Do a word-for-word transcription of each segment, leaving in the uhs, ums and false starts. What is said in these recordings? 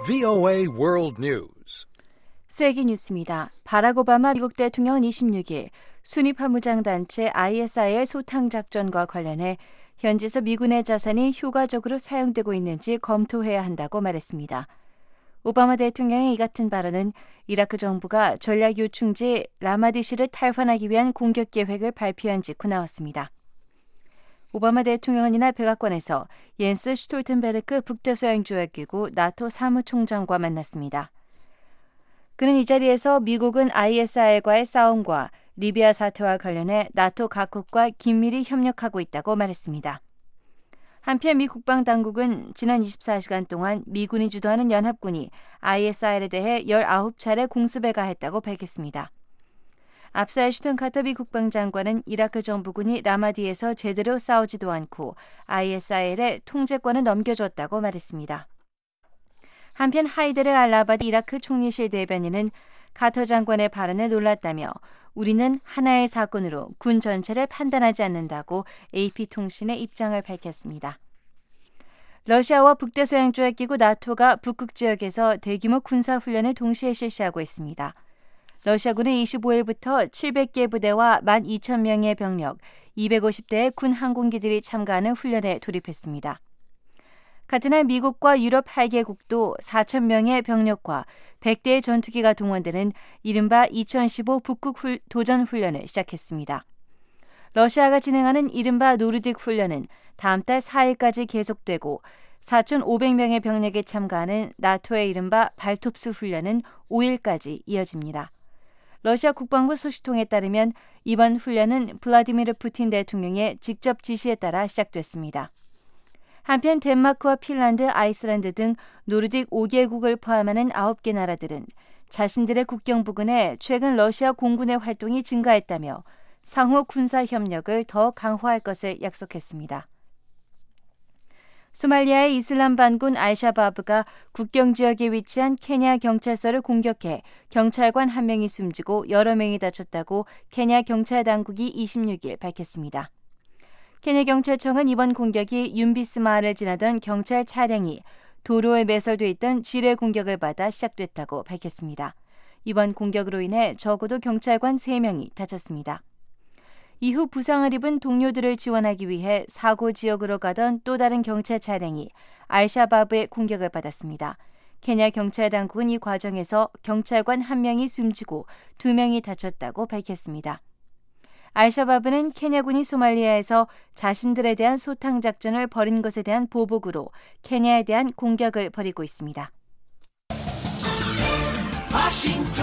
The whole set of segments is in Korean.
브이오에이 World News. 세계 뉴스입니다. 바락 오바마 미국 대통령은 이십육 일 순위 파무장 단체 아이에스아이의 소탕 작전과 관련해 현지에서 미군의 자산이 효과적으로 사용되고 있는지 검토해야 한다고 말했습니다. 오바마 대통령의 이 같은 발언은 이라크 정부가 전략 요충지 라마디시를 탈환하기 위한 공격 계획을 발표한 직후 나왔습니다. 오바마 대통령은 이날 백악관에서 옌스 슈톨텐베르크 북대서양조약기구 나토 사무총장과 만났습니다. 그는 이 자리에서 미국은 아이에스아이과의 싸움과 리비아 사태와 관련해 나토 각국과 긴밀히 협력하고 있다고 말했습니다. 한편 미 국방당국은 지난 이십사 시간 동안 미군이 주도하는 연합군이 아이에스아이에 대해 열아홉 차례 공습에 가했다고 밝혔습니다. 앞서 애슈턴 카터 미 국방장관은 이라크 정부군이 라마디에서 제대로 싸우지도 않고 아이에스아이의 통제권을 넘겨줬다고 말했습니다. 한편 하이데르 알라바디 이라크 총리실 대변인은 카터 장관의 발언에 놀랐다며 우리는 하나의 사건으로 군 전체를 판단하지 않는다고 에이피통신의 입장을 밝혔습니다. 러시아와 북대서양조약기구 나토가 북극 지역에서 대규모 군사훈련을 동시에 실시하고 있습니다. 러시아군은 이십오 일부터 칠백 개 부대와 만 이천 명의 병력, 이백오십 대의 군 항공기들이 참가하는 훈련에 돌입했습니다. 같은 날 미국과 유럽 팔 개국도 사천 명의 병력과 백 대의 전투기가 동원되는 이른바 이천십오 북극 도전 훈련을 시작했습니다. 러시아가 진행하는 이른바 노르딕 훈련은 다음 달 사 일까지 계속되고 사천오백 명의 병력에 참가하는 나토의 이른바 발톱스 훈련은 오 일까지 이어집니다. 러시아 국방부 소식통에 따르면 이번 훈련은 블라디미르 푸틴 대통령의 직접 지시에 따라 시작됐습니다. 한편 덴마크와 핀란드, 아이슬란드 등 노르딕 오 개국을 포함하는 아홉 개 나라들은 자신들의 국경 부근에 최근 러시아 공군의 활동이 증가했다며 상호 군사 협력을 더 강화할 것을 약속했습니다. 소말리아의 이슬람 반군 알샤바브가 국경 지역에 위치한 케냐 경찰서를 공격해 경찰관 한 명이 숨지고 여러 명이 다쳤다고 케냐 경찰 당국이 이십육 일 밝혔습니다. 케냐 경찰청은 이번 공격이 윤비스 마을을 지나던 경찰 차량이 도로에 매설돼 있던 지뢰 공격을 받아 시작됐다고 밝혔습니다. 이번 공격으로 인해 적어도 경찰관 세 명이 다쳤습니다. 이후 부상을 입은 동료들을 지원하기 위해 사고 지역으로 가던 또 다른 경찰 차량이 알샤바브의 공격을 받았습니다. 케냐 경찰 당국은 이 과정에서 경찰관 한 명이 숨지고 두 명이 다쳤다고 밝혔습니다. 알샤바브는 케냐군이 소말리아에서 자신들에 대한 소탕 작전을 벌인 것에 대한 보복으로 케냐에 대한 공격을 벌이고 있습니다. 워싱턴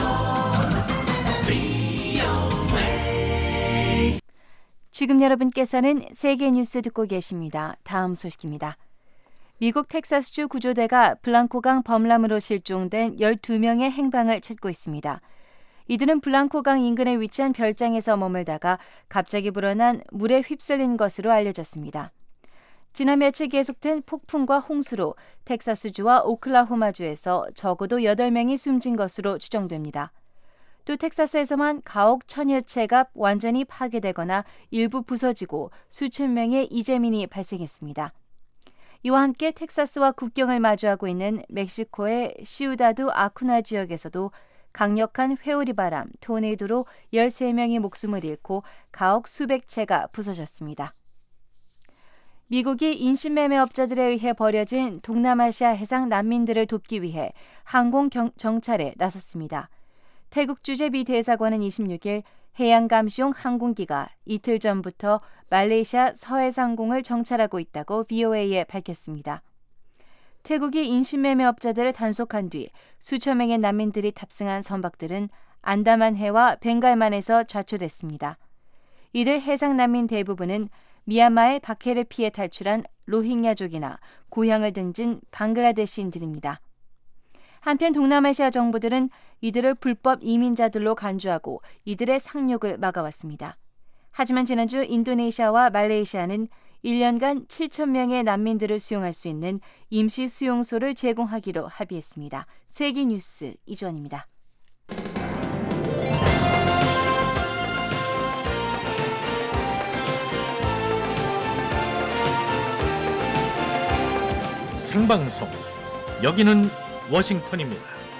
브이오에이 지금 여러분께서는 세계 뉴스 듣고 계십니다. 다음 소식입니다. 미국 텍사스주 구조대가 블랑코강 범람으로 실종된 열두 명의 행방을 찾고 있습니다. 이들은 블랑코강 인근에 위치한 별장에서 머물다가 갑자기 불어난 물에 휩쓸린 것으로 알려졌습니다. 지난 며칠 계속된 폭풍과 홍수로 텍사스주와 오클라호마주에서 적어도 여덟 명이 숨진 것으로 추정됩니다. 또 텍사스에서만 가옥 천여 채가 완전히 파괴되거나 일부 부서지고 수천 명의 이재민이 발생했습니다. 이와 함께 텍사스와 국경을 마주하고 있는 멕시코의 시우다두 아쿠나 지역에서도 강력한 회오리 바람, 토네이도로 열세 명이 목숨을 잃고 가옥 수백 채가 부서졌습니다. 미국이 인신매매업자들에 의해 버려진 동남아시아 해상 난민들을 돕기 위해 항공 경, 정찰에 나섰습니다. 태국 주재 미 대사관은 이십육 일 해양감시용 항공기가 이틀 전부터 말레이시아 서해상공을 정찰하고 있다고 브이오에이에 밝혔습니다. 태국이 인신매매업자들을 단속한 뒤 수천 명의 난민들이 탑승한 선박들은 안다만해와 벵갈만에서 좌초됐습니다. 이들 해상 난민 대부분은 미얀마의 박해를 피해 탈출한 로힝야족이나 고향을 등진 방글라데시인들입니다. 한편 동남아시아 정부들은 이들을 불법 이민자들로 간주하고 이들의 상륙을 막아왔습니다. 하지만 지난주 인도네시아와 말레이시아는 일 년간 칠천 명의 난민들을 수용할 수 있는 임시 수용소를 제공하기로 합의했습니다. 세계 뉴스 이주원입니다. 생방송 여기는 워싱턴입니다.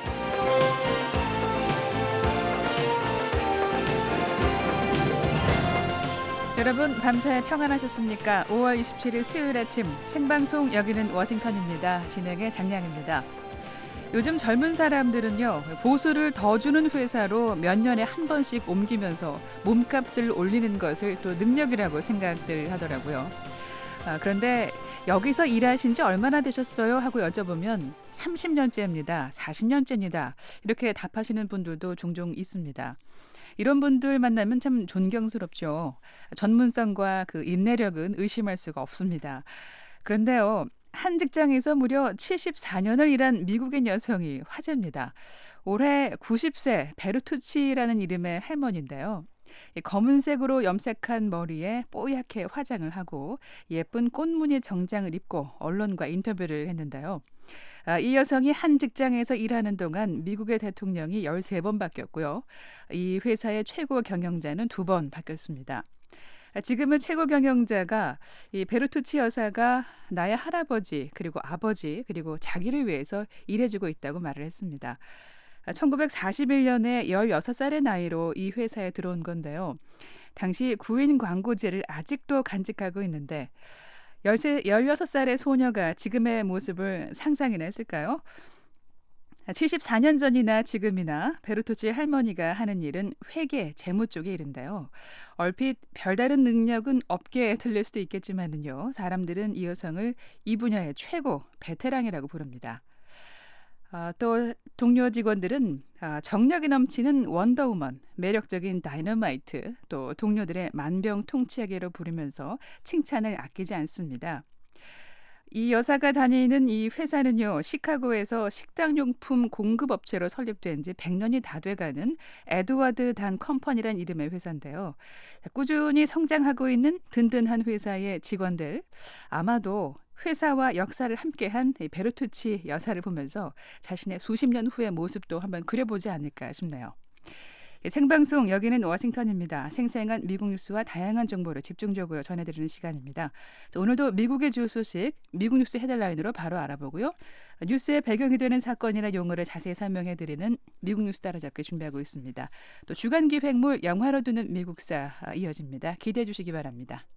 여러분 밤새 평안하셨습니까? 오월 이십칠일 수요일 아침 생방송 여기는 워싱턴입니다. 진행의 장량입니다. 요즘 젊은 사람들은요, 보수를 더 주는 회사로 몇 년에 한 번씩 옮기면서 몸값을 올리는 것을 또 능력이라고 생각들 하더라고요. 아, 그런데 여기서 일하신 지 얼마나 되셨어요? 하고 여쭤보면 삼십 년째입니다. 사십 년째입니다. 이렇게 답하시는 분들도 종종 있습니다. 이런 분들 만나면 참 존경스럽죠. 전문성과 그 인내력은 의심할 수가 없습니다. 그런데요, 한 직장에서 무려 칠십사 년을 일한 미국인 여성이 화제입니다. 올해 구십 세 베르투치라는 이름의 할머니인데요. 검은색으로 염색한 머리에 뽀얗게 화장을 하고 예쁜 꽃무늬 정장을 입고 언론과 인터뷰를 했는데요. 이 여성이 한 직장에서 일하는 동안 미국의 대통령이 열세 번 바뀌었고요. 이 회사의 최고 경영자는 두 번 바뀌었습니다. 지금은 최고 경영자가 이 베르투치 여사가 나의 할아버지 그리고 아버지 그리고 자기를 위해서 일해주고 있다고 말을 했습니다. 천구백사십일 년에 열여섯 살의 나이로 이 회사에 들어온 건데요. 당시 구인 광고제를 아직도 간직하고 있는데 열여섯 살의 소녀가 지금의 모습을 상상이나 했을까요? 칠십사 년 전이나 지금이나 베르투치 할머니가 하는 일은 회계, 재무 쪽의 일인데요. 얼핏 별다른 능력은 없게 들릴 수도 있겠지만은요. 사람들은 이 여성을 이 분야의 최고 베테랑이라고 부릅니다. 아, 또 동료 직원들은 아, 정력이 넘치는 원더우먼, 매력적인 다이너마이트, 또 동료들의 만병통치약이로 부르면서 칭찬을 아끼지 않습니다. 이 여사가 다니는 이 회사는요, 시카고에서 식당용품 공급업체로 설립된 지 백 년이 다 돼가는 에드워드 단 컴퍼니란 이름의 회사인데요. 꾸준히 성장하고 있는 든든한 회사의 직원들, 아마도 회사와 역사를 함께한 베르투치 여사를 보면서 자신의 수십 년 후의 모습도 한번 그려보지 않을까 싶네요. 생방송 여기는 워싱턴입니다. 생생한 미국 뉴스와 다양한 정보를 집중적으로 전해드리는 시간입니다. 오늘도 미국의 주요 소식, 미국 뉴스 헤드라인으로 바로 알아보고요. 뉴스의 배경이 되는 사건이나 용어를 자세히 설명해드리는 미국 뉴스 따라잡기 준비하고 있습니다. 또 주간 기획물 영화로 두는 미국사 이어집니다. 기대해 주시기 바랍니다.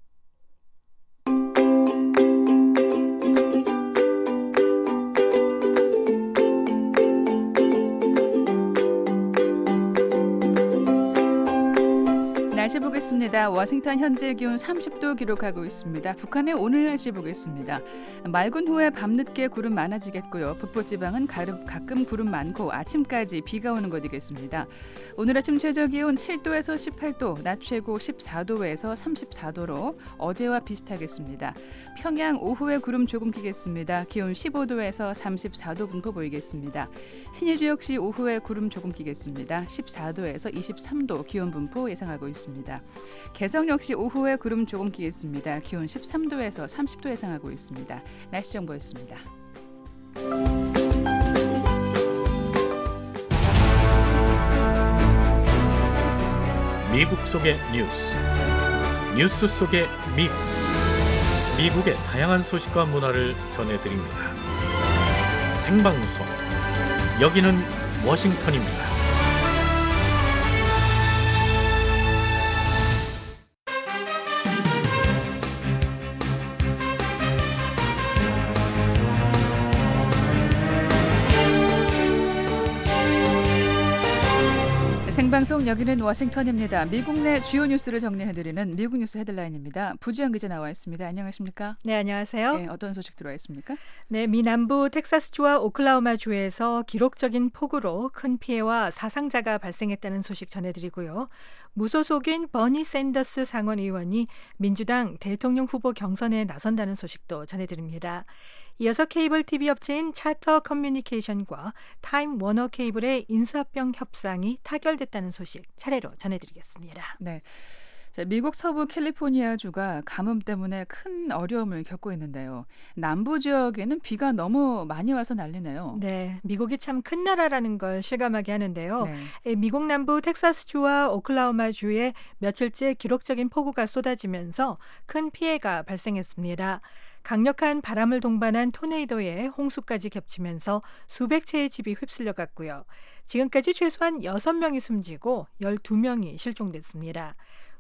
날씨 보겠습니다. 워싱턴 현재 기온 삼십 도 기록하고 있습니다. 북한의 오늘 날씨 보겠습니다. 맑은 후에 밤늦게 구름 많아지겠고요. 북부지방은 가끔 구름 많고 아침까지 비가 오는 곳이겠습니다. 오늘 아침 최저 기온 칠 도에서 십팔 도, 낮 최고 십사 도에서 삼십사 도로 어제와 비슷하겠습니다. 평양 오후에 구름 조금 끼겠습니다. 기온 십오 도에서 삼십사 도 분포 보이겠습니다. 신의주 역시 오후에 구름 조금 끼겠습니다. 십사 도에서 이십삼 도 기온 분포 예상하고 있습니다. 개성 역시 오후에 구름 조금 끼겠습니다. 기온 십삼 도에서 삼십 도 예상하고 있습니다. 날씨 정보였습니다. 미국 속의 뉴스, 뉴스 속의 미국, 미국의 다양한 소식과 문화를 전해드립니다. 생방송, 여기는 워싱턴입니다. 생방송 여기는 워싱턴입니다. 미국 내 주요 뉴스를 정리해드리는 미국 뉴스 헤드라인입니다. 부지연 기자 나와 있습니다. 안녕하십니까? 네, 안녕하세요. 네, 어떤 소식 들어와 있습니까? 네, 미 남부 텍사스주와 오클라호마주에서 기록적인 폭우로 큰 피해와 사상자가 발생했다는 소식 전해드리고요. 무소속인 버니 샌더스 상원 의원이 민주당 대통령 후보 경선에 나선다는 소식도 전해드립니다. 이어서 케이블 티비 업체인 차터 커뮤니케이션과 타임 워너 케이블의 인수합병 협상이 타결됐다는 소식 차례로 전해드리겠습니다. 네. 자, 미국 서부 캘리포니아주가 가뭄 때문에 큰 어려움을 겪고 있는데요. 남부 지역에는 비가 너무 많이 와서 난리네요. 네, 미국이 참 큰 나라라는 걸 실감하게 하는데요. 네. 미국 남부 텍사스주와 오클라호마주에 며칠째 기록적인 폭우가 쏟아지면서 큰 피해가 발생했습니다. 강력한 바람을 동반한 토네이도에 홍수까지 겹치면서 수백 채의 집이 휩쓸려 갔고요. 지금까지 최소한 여섯 명이 숨지고 열두 명이 실종됐습니다.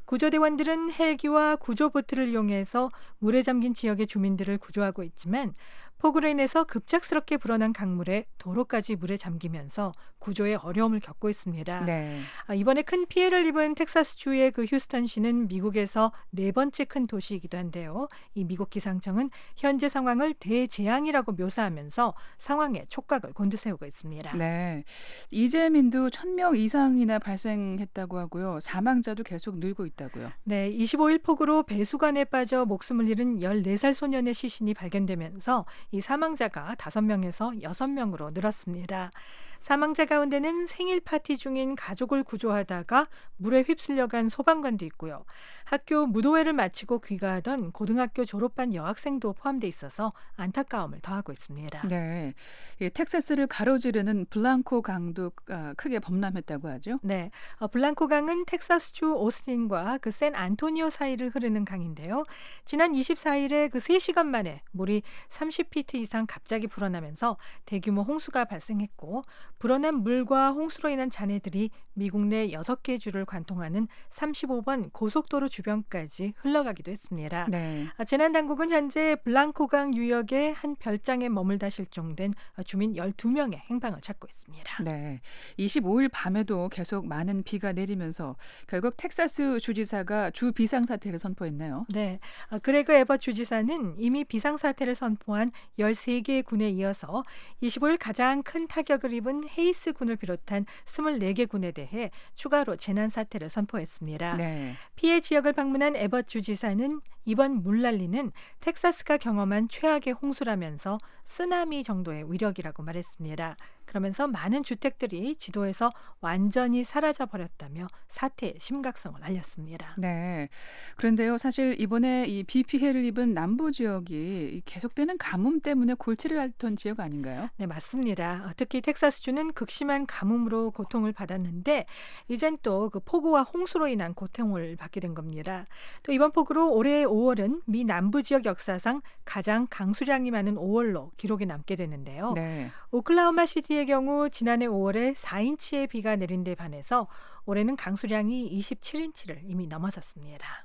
구조대원들은 헬기와 구조보트를 이용해서 물에 잠긴 지역의 주민들을 구조하고 있지만 폭우로 인해서 급작스럽게 불어난 강물에 도로까지 물에 잠기면서 구조에 어려움을 겪고 있습니다. 네. 이번에 큰 피해를 입은 텍사스주의 그 휴스턴시는 미국에서 네 번째 큰 도시이기도 한데요. 이 미국 기상청은 현재 상황을 대재앙이라고 묘사하면서 상황에 촉각을 곤두세우고 있습니다. 네. 이재민도 천 명 이상이나 발생했다고 하고요. 사망자도 계속 늘고 있다고요. 네, 이십오 일 폭우로 배수관에 빠져 목숨을 잃은 열네 살 소년의 시신이 발견되면서 이 사망자가 다섯 명에서 여섯 명으로 늘었습니다. 사망자 가운데는 생일 파티 중인 가족을 구조하다가 물에 휩쓸려간 소방관도 있고요. 학교 무도회를 마치고 귀가하던 고등학교 졸업반 여학생도 포함돼 있어서 안타까움을 더하고 있습니다. 네, 이 텍사스를 가로지르는 블랑코 강도 크게 범람했다고 하죠. 네, 어, 블랑코 강은 텍사스주 오스틴과 그 샌 안토니오 사이를 흐르는 강인데요. 지난 이십사 일에 그 세 시간 만에 물이 삼십 피트 이상 갑자기 불어나면서 대규모 홍수가 발생했고 불어난 물과 홍수로 인한 잔해들이 미국 내 여섯 개 주를 관통하는 삼십오 번 고속도로 주변까지 흘러가기도 했습니다. 네. 재난당국은 현재 블랑코강 유역의 한 별장에 머물다 실종된 주민 열두 명의 행방을 찾고 있습니다. 네. 이십오 일 밤에도 계속 많은 비가 내리면서 결국 텍사스 주지사가 주 비상사태를 선포했네요. 네. 그레그 에벗 주지사는 이미 비상사태를 선포한 열세 개의 군에 이어서 이십오 일 가장 큰 타격을 입은 헤이스 군을 비롯한 스물네 개 군에 대해 추가로 재난사태를 선포했습니다. 네. 피해 지역을 방문한 에벗 주지사는 이번 물난리는 텍사스가 경험한 최악의 홍수라면서 쓰나미 정도의 위력이라고 말했습니다. 그러면서 많은 주택들이 지도에서 완전히 사라져버렸다며 사태의 심각성을 알렸습니다. 네. 그런데요, 사실 이번에 이 비 피해를 입은 남부 지역이 계속되는 가뭄 때문에 골치를 앓던 지역 아닌가요? 네, 맞습니다. 특히 텍사스주는 극심한 가뭄으로 고통을 받았는데 이젠 또 그 폭우와 홍수로 인한 고통을 받게 된 겁니다. 또 이번 폭우로 올해 오월은 미 남부 지역 역사상 가장 강수량이 많은 오월로 기록에 남게 됐는데요. 네. 오클라호마 시티의 경우 지난해 오월에 사 인치의 비가 내린 데 반해서 올해는 강수량이 이십칠 인치를 이미 넘어섰습니다.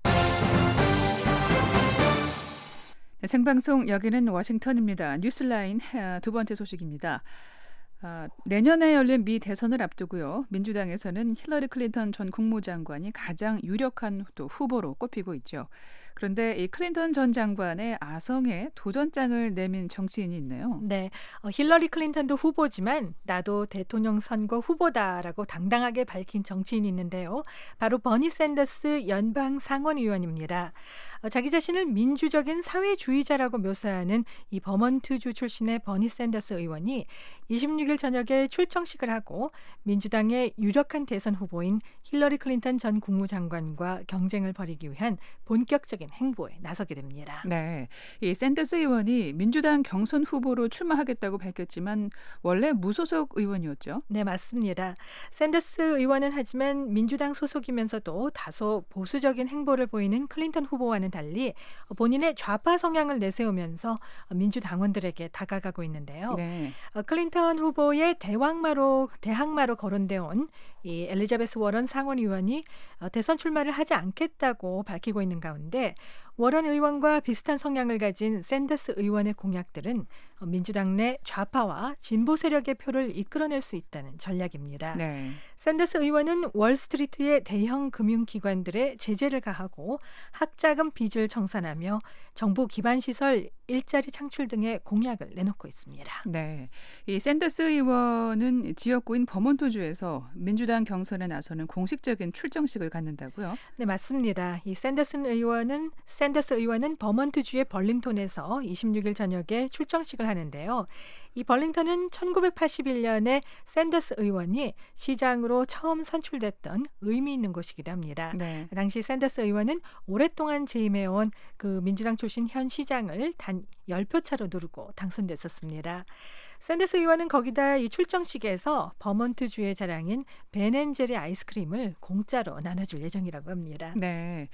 네, 생방송 여기는 워싱턴입니다. 뉴스라인 두 번째 소식입니다. 아, 내년에 열린 미 대선을 앞두고요. 민주당에서는 힐러리 클린턴 전 국무장관이 가장 유력한 또 후보로 꼽히고 있죠. 그런데 이 클린턴 전 장관의 아성에 도전장을 내민 정치인이 있네요. 네, 어, 힐러리 클린턴도 후보지만 나도 대통령 선거 후보다라고 당당하게 밝힌 정치인이 있는데요. 바로 버니 샌더스 연방 상원의원입니다. 어, 자기 자신을 민주적인 사회주의자라고 묘사하는 이 버먼트주 출신의 버니 샌더스 의원이 이십육 일 저녁에 출정식을 하고 민주당의 유력한 대선 후보인 힐러리 클린턴 전 국무장관과 경쟁을 벌이기 위한 본격적인 행보에 나서게 됩니다. 네, 이 샌더스 의원이 민주당 경선 후보로 출마하겠다고 밝혔지만 원래 무소속 의원이었죠? 네, 맞습니다. 샌더스 의원은 하지만 민주당 소속이면서도 다소 보수적인 행보를 보이는 클린턴 후보와는 달리 본인의 좌파 성향을 내세우면서 민주당원들에게 다가가고 있는데요. 네. 클린턴 후보의 대항마로 대항마로 거론되어 온 이 엘리자베스 워런 상원의원이 대선 출마를 하지 않겠다고 밝히고 있는 가운데 워런 의원과 비슷한 성향을 가진 샌더스 의원의 공약들은 민주당 내 좌파와 진보 세력의 표를 이끌어낼 수 있다는 전략입니다. 네. 샌더스 의원은 월스트리트의 대형 금융기관들에 제재를 가하고 학자금 빚을 청산하며 정부 기반 시설 일자리 창출 등의 공약을 내놓고 있습니다. 네, 이 샌더스 의원은 지역구인 버몬트주에서 민주당 경선에 나서는 공식적인 출정식을 갖는다고요? 네, 맞습니다. 이 샌더스 의원은 샌더스 의원은 버몬트주의 벌링턴에서 이십육 일 저녁에 출정식을 하는데요. 이 벌링턴은 천구백팔십일 년에 샌더스 의원이 시장으로 처음 선출됐던 의미 있는 곳이기도 합니다. 네. 당시 샌더스 의원은 오랫동안 재임해온 그 민주당 출신 현 시장을 단 십 표 차로 누르고 당선됐었습니다. 샌더스 의원은 거기다 이 출정식에서 버몬트주의 자랑인 벤앤제리 아이스크림을 공짜로 나눠줄 예정이라고 합니다. 네.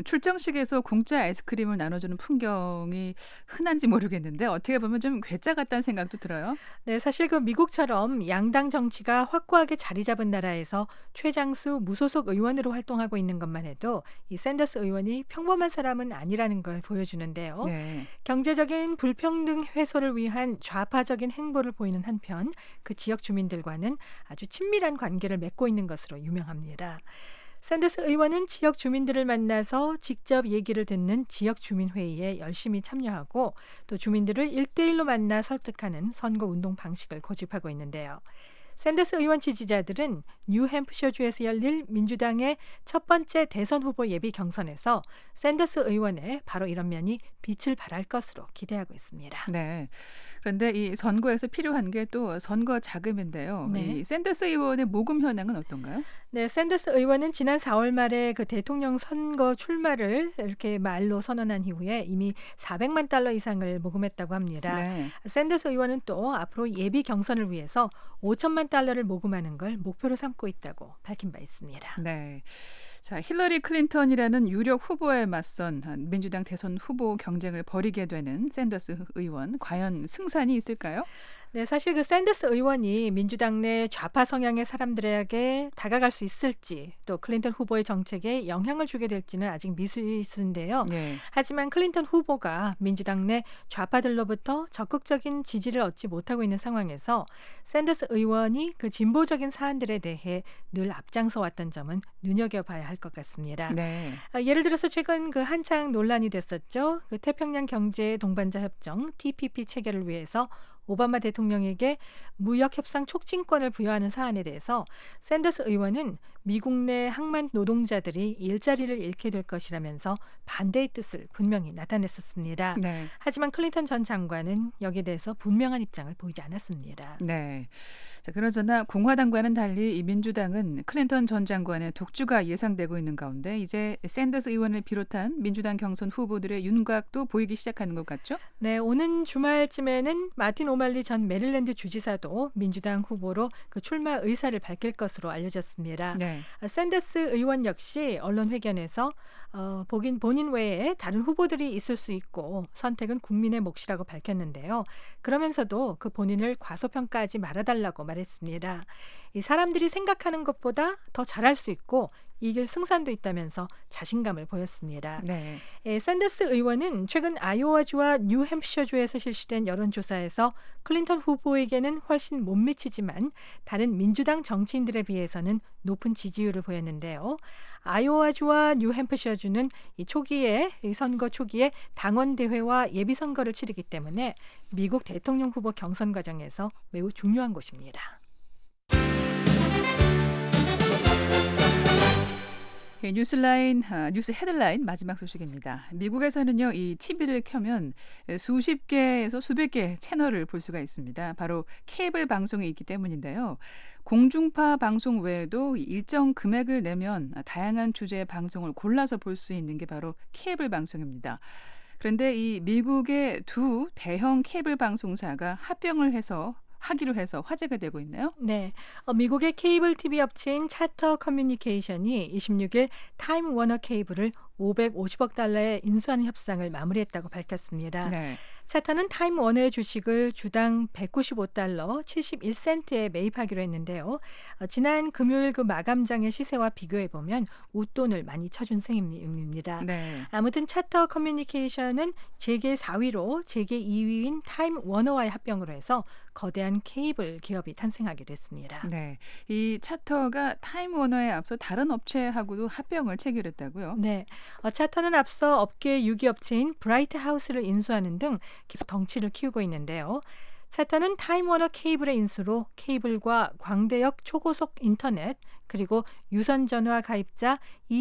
출정식에서 공짜 아이스크림을 나눠주는 풍경이 흔한지 모르겠는데 어떻게 보면 좀 괴짜 같다는 생각도 들어요. 네, 사실 그 미국처럼 양당 정치가 확고하게 자리 잡은 나라에서 최장수 무소속 의원으로 활동하고 있는 것만 해도 이 샌더스 의원이 평범한 사람은 아니라는 걸 보여주는데요. 네. 경제적인 불평등 해소를 위한 좌파적인 행보를 보이는 한편 그 지역 주민들과는 아주 친밀한 관계를 맺고 있는 것으로 유명합니다. 샌더스 의원은 지역 주민들을 만나서 직접 얘기를 듣는 지역 주민회의에 열심히 참여하고 또 주민들을 일대일로 만나 설득하는 선거운동 방식을 고집하고 있는데요. 샌더스 의원 지지자들은 뉴햄프셔주에서 열릴 민주당의 첫 번째 대선 후보 예비 경선에서 샌더스 의원의 바로 이런 면이 빛을 발할 것으로 기대하고 있습니다. 네. 그런데 이 선거에서 필요한 게 또 선거 자금인데요. 네. 이 샌더스 의원의 모금 현황은 어떤가요? 네, 샌더스 의원은 지난 사월 말에 그 대통령 선거 출마를 이렇게 말로 선언한 이후에 이미 사백만 달러 이상을 모금했다고 합니다. 네. 샌더스 의원은 또 앞으로 예비 경선을 위해서 오천만 달러를 모금하는 걸 목표로 삼고 있다고 밝힌 바 있습니다. 네. 자, 힐러리 클린턴이라는 유력 후보에 맞선 민주당 대선 후보 경쟁을 벌이게 되는 샌더스 의원, 과연 승산이 있을까요? 네, 사실 그 샌더스 의원이 민주당 내 좌파 성향의 사람들에게 다가갈 수 있을지 또 클린턴 후보의 정책에 영향을 주게 될지는 아직 미지수인데요. 네. 하지만 클린턴 후보가 민주당 내 좌파들로부터 적극적인 지지를 얻지 못하고 있는 상황에서 샌더스 의원이 그 진보적인 사안들에 대해 늘 앞장서 왔던 점은 눈여겨봐야 할 것 같습니다. 네. 아, 예를 들어서 최근 그 한창 논란이 됐었죠. 그 태평양 경제 동반자 협정 티피피 체결을 위해서 오바마 대통령에게 무역협상 촉진권을 부여하는 사안에 대해서 샌더스 의원은 미국 내 항만 노동자들이 일자리를 잃게 될 것이라면서 반대의 뜻을 분명히 나타냈었습니다. 네. 하지만 클린턴 전 장관은 여기에 대해서 분명한 입장을 보이지 않았습니다. 네. 자, 그러나 공화당과는 달리 이 민주당은 클린턴 전 장관의 독주가 예상되고 있는 가운데 이제 샌더스 의원을 비롯한 민주당 경선 후보들의 윤곽도 보이기 시작하는 것 같죠? 네, 오는 주말쯤에는 마틴 오말리 전 메릴랜드 주지사도 민주당 후보로 그 출마 의사를 밝힐 것으로 알려졌습니다. 네. 샌더스 의원 역시 언론 회견에서 어, 보긴 본인 외에 다른 후보들이 있을 수 있고 선택은 국민의 몫이라고 밝혔는데요. 그러면서도 그 본인을 과소평가하지 말아달라고 말했습니다. 이 사람들이 생각하는 것보다 더 잘할 수 있고 이길 승산도 있다면서 자신감을 보였습니다. 네. 예, 샌더스 의원은 최근 아이오와주와 뉴햄프셔주에서 실시된 여론조사에서 클린턴 후보에게는 훨씬 못 미치지만 다른 민주당 정치인들에 비해서는 높은 지지율을 보였는데요. 아이오와주와 뉴햄프셔주는 이 초기에 이 선거 초기에 당원 대회와 예비 선거를 치르기 때문에 미국 대통령 후보 경선 과정에서 매우 중요한 곳입니다. 예, 뉴스라인, 아, 뉴스 헤드라인 마지막 소식입니다. 미국에서는요, 이 티비를 켜면 수십 개에서 수백 개 채널을 볼 수가 있습니다. 바로 케이블 방송이 있기 때문인데요. 공중파 방송 외에도 일정 금액을 내면 다양한 주제의 방송을 골라서 볼 수 있는 게 바로 케이블 방송입니다. 그런데 이 미국의 두 대형 케이블 방송사가 합병을 해서 하기로 해서 화제가 되고 있나요? 네, 어, 미국의 케이블 티비 업체인 차터 커뮤니케이션이 이십육 일 타임 워너 케이블을 오백오십억 달러에 인수하는 협상을 마무리했다고 밝혔습니다. 네. 차터는 타임 워너의 주식을 주당 백구십오 달러 칠십일 센트에 매입하기로 했는데요. 어, 지난 금요일 그 마감장의 시세와 비교해 보면 웃돈을 많이 쳐준 셈입니다. 네. 아무튼 차터 커뮤니케이션은 재계 사 위로 재계 이 위인 타임 워너와의 합병으로 해서 거대한 케이블 기업이 탄생하게 됐습니다. 네, 이 차터가 타임 워너에 앞서 다른 업체하고도 합병을 체결했다고요? 네, 어, 차터는 앞서 업계 유기 업체인 브라이트 하우스를 인수하는 등 계속 덩치를 키우고 있는데요. 차터는 타임워너 케이블의 인수로 케이블과 광대역 초고속 인터넷 그리고 유선전화 가입자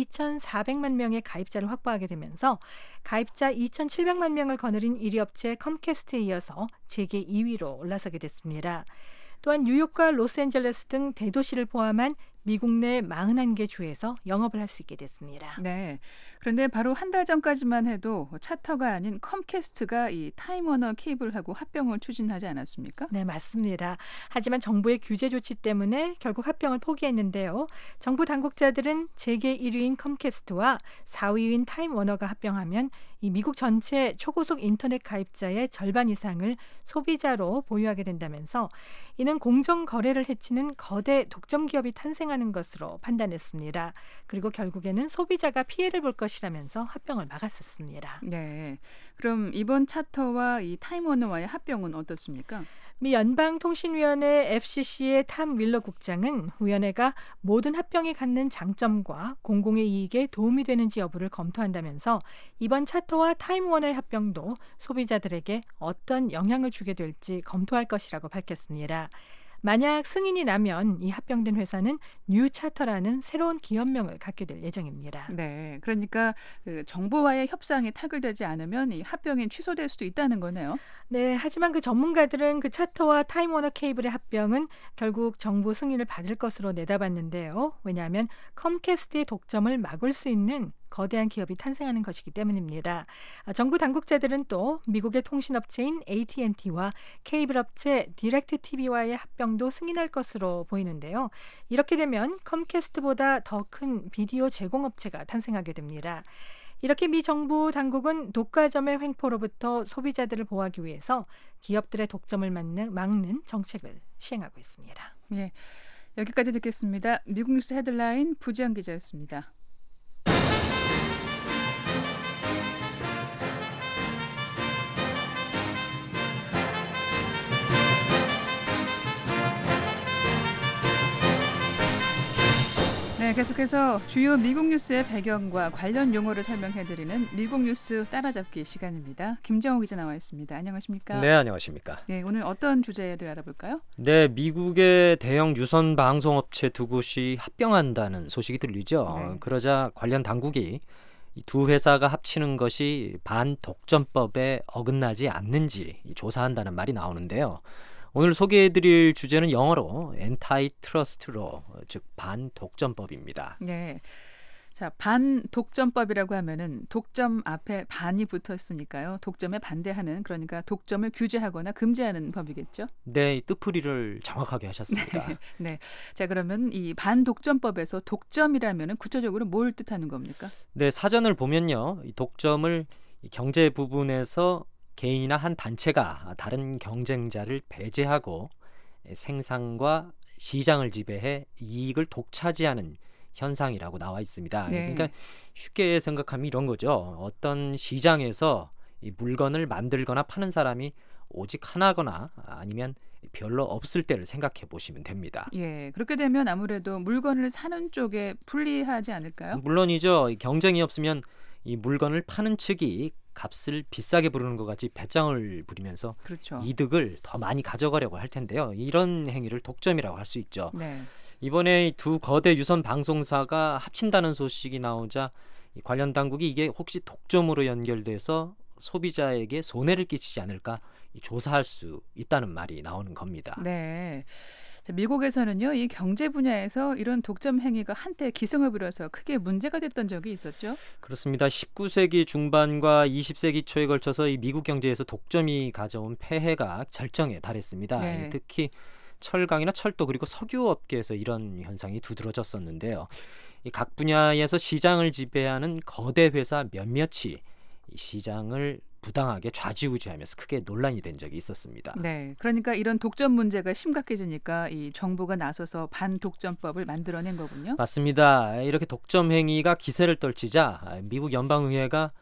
이천사백만 명의 가입자를 확보하게 되면서 가입자 이천칠백만 명을 거느린 일 위 업체 컴캐스트에 이어서 재계 이 위로 올라서게 됐습니다. 또한 뉴욕과 로스앤젤레스 등 대도시를 포함한 미국 내 사십일 개 주에서 영업을 할 수 있게 됐습니다. 네. 그런데 바로 한 달 전까지만 해도 차터가 아닌 컴캐스트가 이 타임워너 케이블하고 합병을 추진하지 않았습니까? 네, 맞습니다. 하지만 정부의 규제 조치 때문에 결국 합병을 포기했는데요. 정부 당국자들은 재계 일 위인 컴캐스트와 사 위인 타임워너가 합병하면 이 미국 전체 초고속 인터넷 가입자의 절반 이상을 소비자로 보유하게 된다면서 이는 공정 거래를 해치는 거대 독점 기업이 탄생하는 것으로 판단했습니다. 그리고 결국에는 소비자가 피해를 볼 것이라면서 합병을 막았었습니다. 네. 그럼 이번 차터와 이 타임워너와의 합병은 어떻습니까? 미 연방통신위원회 에프씨씨의 탐 윌러 국장은 위원회가 모든 합병이 갖는 장점과 공공의 이익에 도움이 되는지 여부를 검토한다면서 이번 차터와 타임워너의 합병도 소비자들에게 어떤 영향을 주게 될지 검토할 것이라고 밝혔습니다. 만약 승인이 나면 이 합병된 회사는 뉴차터라는 새로운 기업명을 갖게 될 예정입니다. 네, 그러니까 그 정부와의 협상이 타결되지 않으면 이 합병이 취소될 수도 있다는 거네요. 네, 하지만 그 전문가들은 그 차터와 타임워너 케이블의 합병은 결국 정부 승인을 받을 것으로 내다봤는데요. 왜냐하면 컴캐스트의 독점을 막을 수 있는 거대한 기업이 탄생하는 것이기 때문입니다. 정부 당국자들은 또 미국의 통신업체인 에이티앤티와 케이블 업체 디렉트티비와의 합병도 승인할 것으로 보이는데요. 이렇게 되면 컴캐스트보다 더 큰 비디오 제공업체가 탄생하게 됩니다. 이렇게 미 정부 당국은 독과점의 횡포로부터 소비자들을 보호하기 위해서 기업들의 독점을 막는, 막는 정책을 시행하고 있습니다. 예, 여기까지 듣겠습니다. 미국 뉴스 헤드라인 부지영 기자였습니다. 네, 계속해서 주요 미국 뉴스의 배경과 관련 용어를 설명해드리는 미국 뉴스 따라잡기 시간입니다. 김정우 기자 나와 있습니다. 안녕하십니까? 네, 안녕하십니까? 네, 오늘 어떤 주제를 알아볼까요? 네, 미국의 대형 유선 방송업체 두 곳이 합병한다는 소식이 들리죠. 네. 그러자 관련 당국이 이 두 회사가 합치는 것이 반독점법에 어긋나지 않는지 조사한다는 말이 나오는데요. 오늘 소개해드릴 주제는 영어로 엔타이트러스트로, 즉 반독점법입니다. 네, 자 반독점법이라고 하면은 독점 앞에 반이 붙어 있으니까요. 독점에 반대하는, 그러니까 독점을 규제하거나 금지하는 법이겠죠. 네, 이 뜻풀이를 정확하게 하셨습니다. 네, 네. 자 그러면 이 반독점법에서 독점이라면은 구체적으로 뭘 뜻하는 겁니까? 네, 사전을 보면요, 이 독점을 이 경제 부분에서 개인이나 한 단체가 다른 경쟁자를 배제하고 생산과 시장을 지배해 이익을 독차지하는 현상이라고 나와 있습니다. 네. 그러니까 쉽게 생각하면 이런 거죠. 어떤 시장에서 이 물건을 만들거나 파는 사람이 오직 하나거나 아니면 별로 없을 때를 생각해 보시면 됩니다. 예, 그렇게 되면 아무래도 물건을 사는 쪽에 불리하지 않을까요? 물론이죠. 경쟁이 없으면 이 물건을 파는 측이 값을 비싸게 부르는 것 같이 배짱을 부리면서 그렇죠. 이득을 더 많이 가져가려고 할 텐데요. 이런 행위를 독점이라고 할 수 있죠. 네. 이번에 두 거대 유선 방송사가 합친다는 소식이 나오자 관련 당국이 이게 혹시 독점으로 연결돼서 소비자에게 손해를 끼치지 않을까 조사할 수 있다는 말이 나오는 겁니다. 네. 자, 미국에서는요, 이 경제 분야에서 이런 독점 행위가 한때 기승을 부려서 크게 문제가 됐던 적이 있었죠. 그렇습니다. 십구 세기 중반과 이십 세기 초에 걸쳐서 이 미국 경제에서 독점이 가져온 폐해가 절정에 달했습니다. 네. 특히 철강이나 철도 그리고 석유 업계에서 이런 현상이 두드러졌었는데요. 이 각 분야에서 시장을 지배하는 거대 회사 몇몇이 이 시장을 부당하게 좌지우지하면서 크게 논란이 된 적이 있었습니다. 네, 그러니까 이런 독점 문제가 심각해지니까 이 정부가 나서서 반독점법을 만들어낸 거군요. 맞습니다. 이렇게 독점 행위가 기세를 떨치자 미국 연방의회가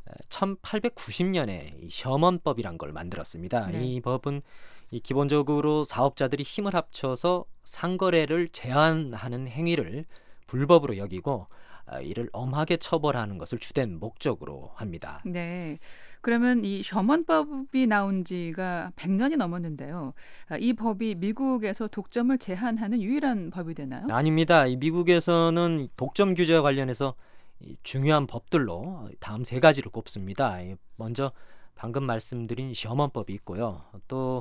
천팔백구십 년에 이 셔먼법이란 걸 만들었습니다. 네. 이 법은 이 기본적으로 사업자들이 힘을 합쳐서 상거래를 제한하는 행위를 불법으로 여기고 이를 엄하게 처벌하는 것을 주된 목적으로 합니다. 네. 그러면 이 셔먼법이 나온 지가 백 년이 넘었는데요. 아, 이 법이 미국에서 독점을 제한하는 유일한 법이 되나요? 아닙니다. 이 미국에서는 독점 규제와 관련해서 이 중요한 법들로 다음 세 가지를 꼽습니다. 이 먼저 방금 말씀드린 셔먼법이 있고요. 또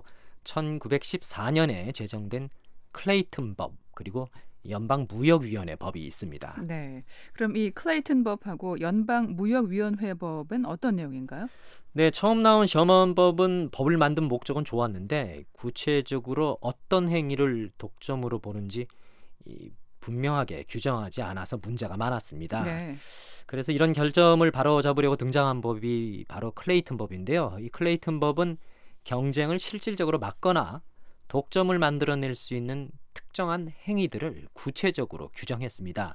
천구백십사 년에 제정된 클레이튼법, 그리고 연방무역위원회 법이 있습니다. 네. 그럼 이 클레이튼 법하고 연방무역위원회 법은 어떤 내용인가요? 네, 처음 나온 셔먼법은 법을 만든 목적은 좋았는데 구체적으로 어떤 행위를 독점으로 보는지 이 분명하게 규정하지 않아서 문제가 많았습니다. 네. 그래서 이런 결점을 바로잡으려고 등장한 법이 바로 클레이튼 법인데요. 이 클레이튼 법은 경쟁을 실질적으로 막거나 독점을 만들어낼 수 있는 특정한 행위들을 구체적으로 규정했습니다.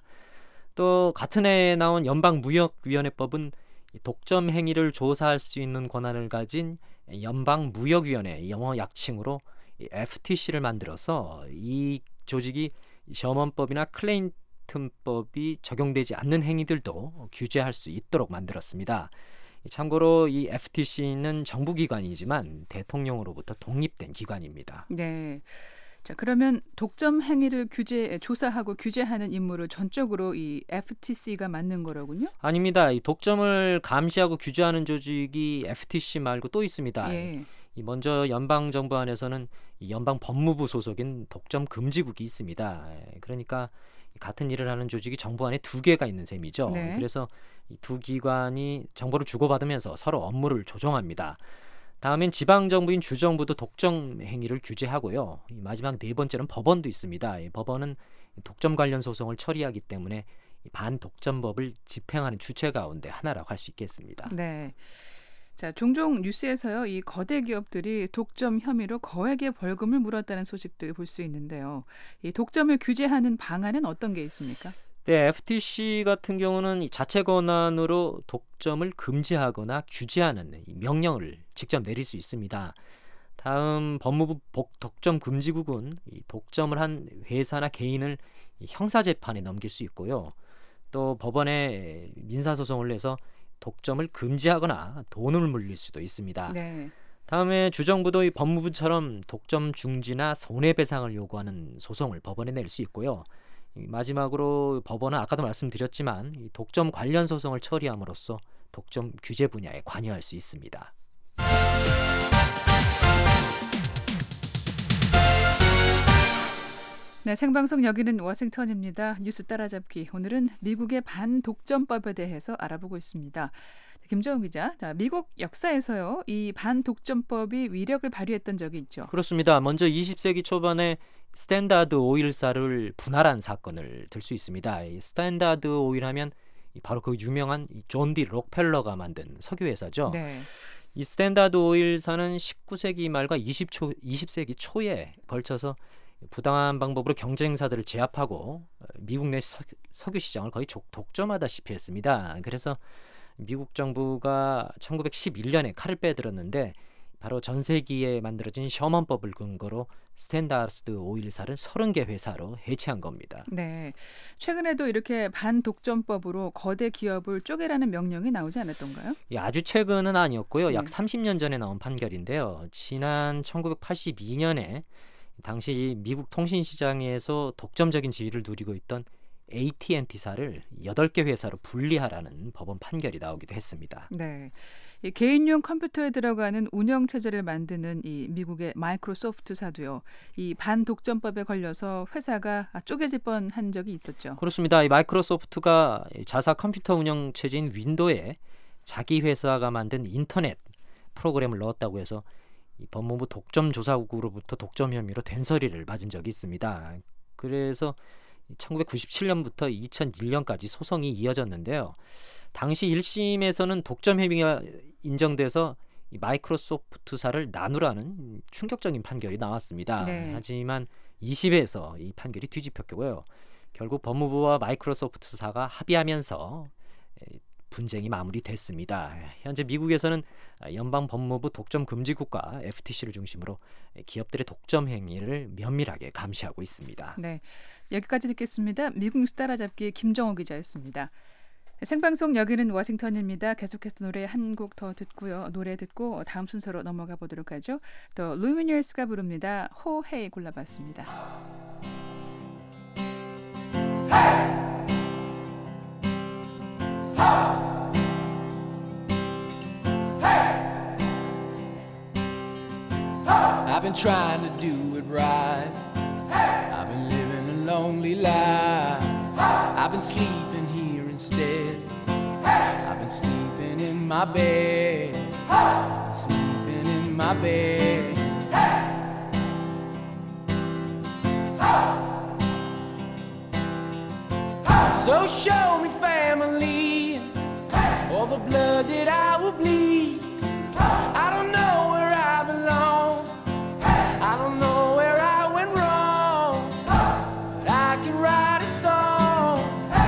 또 같은 해에 나온 연방무역위원회법은 독점 행위를 조사할 수 있는 권한을 가진 연방무역위원회, 영어 약칭으로 에프티씨를 만들어서 이 조직이 셔먼법이나 클레이튼법이 적용되지 않는 행위들도 규제할 수 있도록 만들었습니다. 참고로 이 에프티씨는 정부기관이지만 대통령으로부터 독립된 기관입니다. 네. 자, 그러면 독점 행위를 규제 조사하고 규제하는 임무를 전적으로 이 에프티씨가 맡는 거로군요. 아닙니다. 이 독점을 감시하고 규제하는 조직이 에프티씨 말고 또 있습니다. 예. 이 먼저 연방 정부 안에서는 이 연방 법무부 소속인 독점 금지국이 있습니다. 그러니까 같은 일을 하는 조직이 정부 안에 두 개가 있는 셈이죠. 네. 그래서 이 두 기관이 정보를 주고받으면서 서로 업무를 조정합니다. 다음엔 지방정부인 주정부도 독점 행위를 규제하고요. 이 마지막 네 번째는 법원도 있습니다. 이 법원은 독점 관련 소송을 처리하기 때문에 반독점법을 집행하는 주체 가운데 하나라고 할 수 있겠습니다. 네. 자, 종종 뉴스에서요, 이 거대 기업들이 독점 혐의로 거액의 벌금을 물었다는 소식들 볼 수 있는데요. 이 독점을 규제하는 방안은 어떤 게 있습니까? 네, 에프티씨 같은 경우는 이 자체 권한으로 독점을 금지하거나 규제하는 이 명령을 직접 내릴 수 있습니다. 다음 법무부 복- 독점 금지국은 이 독점을 한 회사나 개인을 이 형사재판에 넘길 수 있고요. 또 법원에 민사소송을 내서 독점을 금지하거나 돈을 물릴 수도 있습니다. 네. 다음에 주정부도 이 법무부처럼 독점 중지나 손해배상을 요구하는 소송을 법원에 낼 수 있고요. 이 마지막으로 법원은 아까도 말씀드렸지만 이 독점 관련 소송을 처리함으로써 독점 규제 분야에 관여할 수 있습니다. 네, 생방송 여기는 워싱턴입니다. 뉴스 따라잡기. 오늘은 미국의 반독점법에 대해서 알아보고 있습니다. 김정우 기자, 자, 미국 역사에서요, 이 반독점법이 위력을 발휘했던 적이 있죠. 그렇습니다. 먼저 이십 세기 초반에 스탠다드 오일사를 분할한 사건을 들 수 있습니다. 이 스탠다드 오일 하면 바로 그 유명한 존 디 록펠러가 만든 석유 회사죠. 네. 이 스탠다드 오일사는 십구 세기 말과 이십 초, 이십 세기 초에 걸쳐서 부당한 방법으로 경쟁사들을 제압하고 미국 내 석유, 석유 시장을 거의 족- 독점하다시피 했습니다. 그래서 미국 정부가 천구백십일 년에 칼을 빼들었는데 바로 전세기에 만들어진 셔먼법을 근거로 스탠다드 오일사를 서른 개 회사로 해체한 겁니다. 네. 최근에도 이렇게 반독점법으로 거대 기업을 쪼개라는 명령이 나오지 않았던가요? 이 아주 최근은 아니었고요. 네. 약 삼십 년 전에 나온 판결인데요. 지난 천구백팔십이 년에 당시 미국 통신시장에서 독점적인 지위를 누리고 있던 에이티앤티사를 여덟 개 회사로 분리하라는 법원 판결이 나오기도 했습니다. 네. 이 개인용 컴퓨터에 들어가는 운영 체제를 만드는 이 미국의 마이크로소프트사도요. 이 반독점법에 걸려서 회사가 쪼개질 뻔한 적이 있었죠. 그렇습니다. 이 마이크로소프트가 자사 컴퓨터 운영 체제인 윈도우에 자기 회사가 만든 인터넷 프로그램을 넣었다고 해서 이 법무부 독점조사국으로부터 독점 혐의로 된서리를 맞은 적이 있습니다. 그래서 천구백구십칠 년부터 이천일 년까지 소송이 이어졌는데요. 당시 일 심에서는 독점 혐의가 인정돼서 이 마이크로소프트사를 나누라는 충격적인 판결이 나왔습니다. 네. 하지만 이 심에서 이 판결이 뒤집혔고요. 결국 법무부와 마이크로소프트사가 합의하면서 분쟁이 마무리됐습니다. 현재 미국에서는 연방 법무부 독점 금지국과 에프티씨를 중심으로 기업들의 독점 행위를 면밀하게 감시하고 있습니다. 네. 여기까지 듣겠습니다. 미국 뉴스 따라잡기 김정호 기자였습니다. 생방송 여기는 워싱턴입니다. 계속해서 노래 한 곡 더 듣고요. 노래 듣고 다음 순서로 넘어가 보도록 하죠. 더 루미니얼스가 부릅니다. 호헤이 골라봤습니다. I've been trying to do it right. I've been living a lonely life. I've been sleeping here instead. I've been sleeping in my bed. I've been sleeping in my bed. So show me family, all the blood that I will bleed. I don't know where I belong. I don't know where I went wrong. But I can write a song.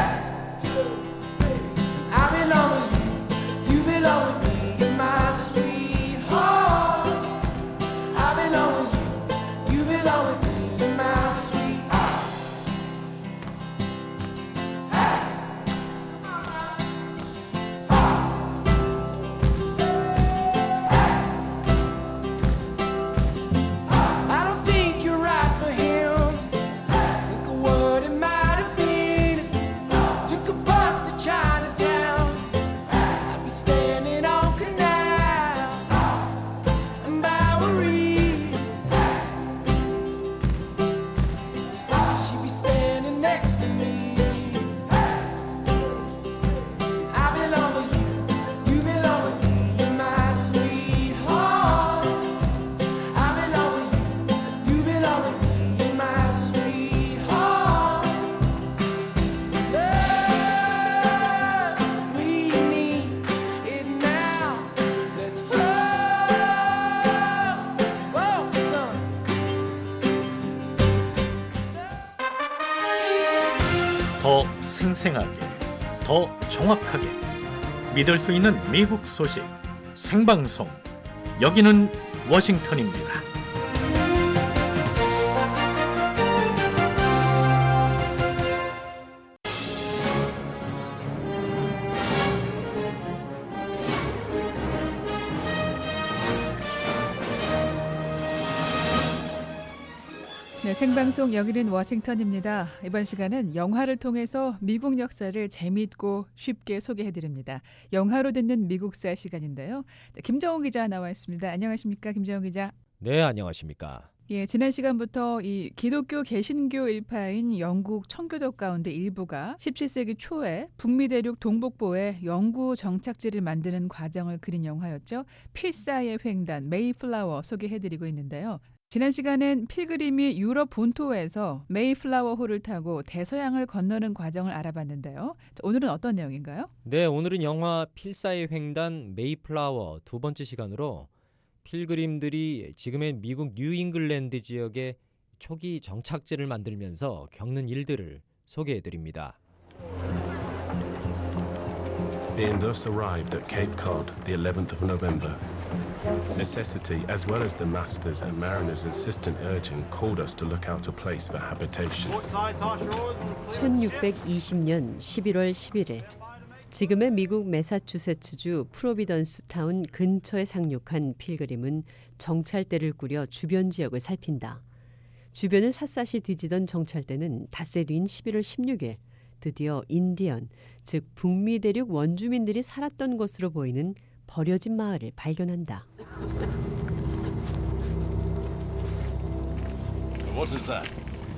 I belong with you, you belong with me, my sweetheart. I belong with you, you belong with me, my sweetheart. I don't think you're right for him. Think of what it might have been if you took a bus to Chinatown. I'd be standing on Canal and Bowery. She'd be standing next to me. I belong with you, you belong with me, you're my sweetheart. I belong with you, you belong with me, you're my sweetheart. Love, we need it now. Let's hold, whoa, son. 더 생생하게, 더 정확하게 믿을 수 있는 미국 소식 생방송 여기는 워싱턴입니다. 네, 생방송 여기는 워싱턴입니다. 이번 시간은 영화를 통해서 미국 역사를 재미있고 쉽게 소개해드립니다. 영화로 듣는 미국사 시간인데요. 김정훈 기자 나와 있습니다. 안녕하십니까, 김정훈 기자. 네, 안녕하십니까. 예, 지난 시간부터 이 기독교 개신교 일파인 영국 청교도 가운데 일부가 십칠 세기 초에 북미 대륙 동북부에 영구 정착지를 만드는 과정을 그린 영화였죠. 필사의 횡단, 메이플라워 소개해드리고 있는데요. 지난 시간엔 필그림이 유럽 본토에서 메이플라워호를 타고 대서양을 건너는 과정을 알아봤는데요. 오늘은 어떤 내용인가요? 네, 오늘은 영화 필사의 횡단 메이플라워 두 번째 시간으로 필그림들이 지금의 미국 뉴잉글랜드 지역에 초기 정착지를 만들면서 겪는 일들을 소개해드립니다. Being thus arrived at Cape Cod the eleventh of November, necessity as well as the master's and mariner's insistent urging called us to look out a place for habitation. 천육백이십 년 십일월 십일일 지금의 미국 매사추세츠주 프로비던스 타운 근처에 상륙한 필그림은 정찰대를 꾸려 주변 지역을 살핀다. 주변을 샅샅이 뒤지던 정찰대는 닷새 뒤인 십일월 십육일 드디어 인디언, 즉 북미 대륙 원주민들이 살았던 곳으로 보이는 버려진 마을을 발견한다. What is that?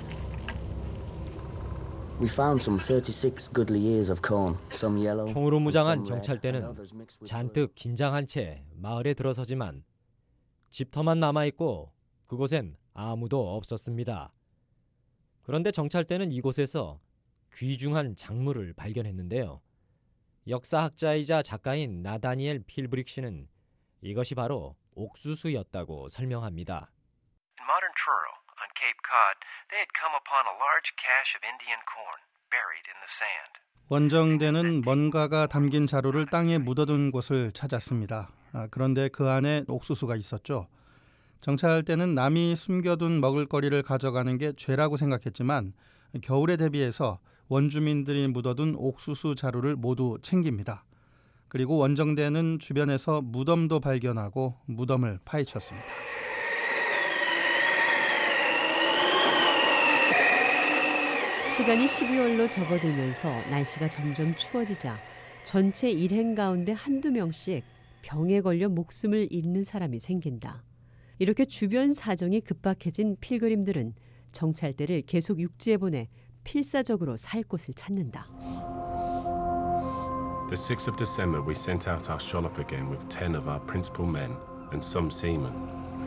We found some thirty-six goodly ears of corn, some yellow. 총으로 무장한 정찰대는 잔뜩 긴장한 채 마을에 들어서지만 집터만 남아있고 그곳엔 아무도 없었습니다. 그런데 정찰대는 이곳에서 귀중한 작물을 발견했는데요. 역사학자이자 작가인 나다니엘 필브릭 씨는 이것이 바로 옥수수였다고 설명합니다. In modern Truro, on Cape Cod, they had come upon a large cache of Indian corn buried in the sand. 원정대는 뭔가가 담긴 자루를 땅에 묻어둔 곳을 찾았습니다. 아, 그런데 그 안에 옥수수가 있었죠. 정찰대는 남이 숨겨둔 먹을거리를 가져가는 게 죄라고 생각했지만 겨울에 대비해서 원주민들이 묻어둔 옥수수 자루를 모두 챙깁니다. 그리고 원정대는 주변에서 무덤도 발견하고 무덤을 파헤쳤습니다. 시간이 십이월로 접어들면서 날씨가 점점 추워지자 전체 일행 가운데 한두 명씩 병에 걸려 목숨을 잃는 사람이 생긴다. 이렇게 주변 사정이 급박해진 필그림들은 정찰대를 계속 육지에 보내 필사적으로 살 곳을 찾는다. The sixth of December, we sent out our shallop again with ten of our principal men and some seamen.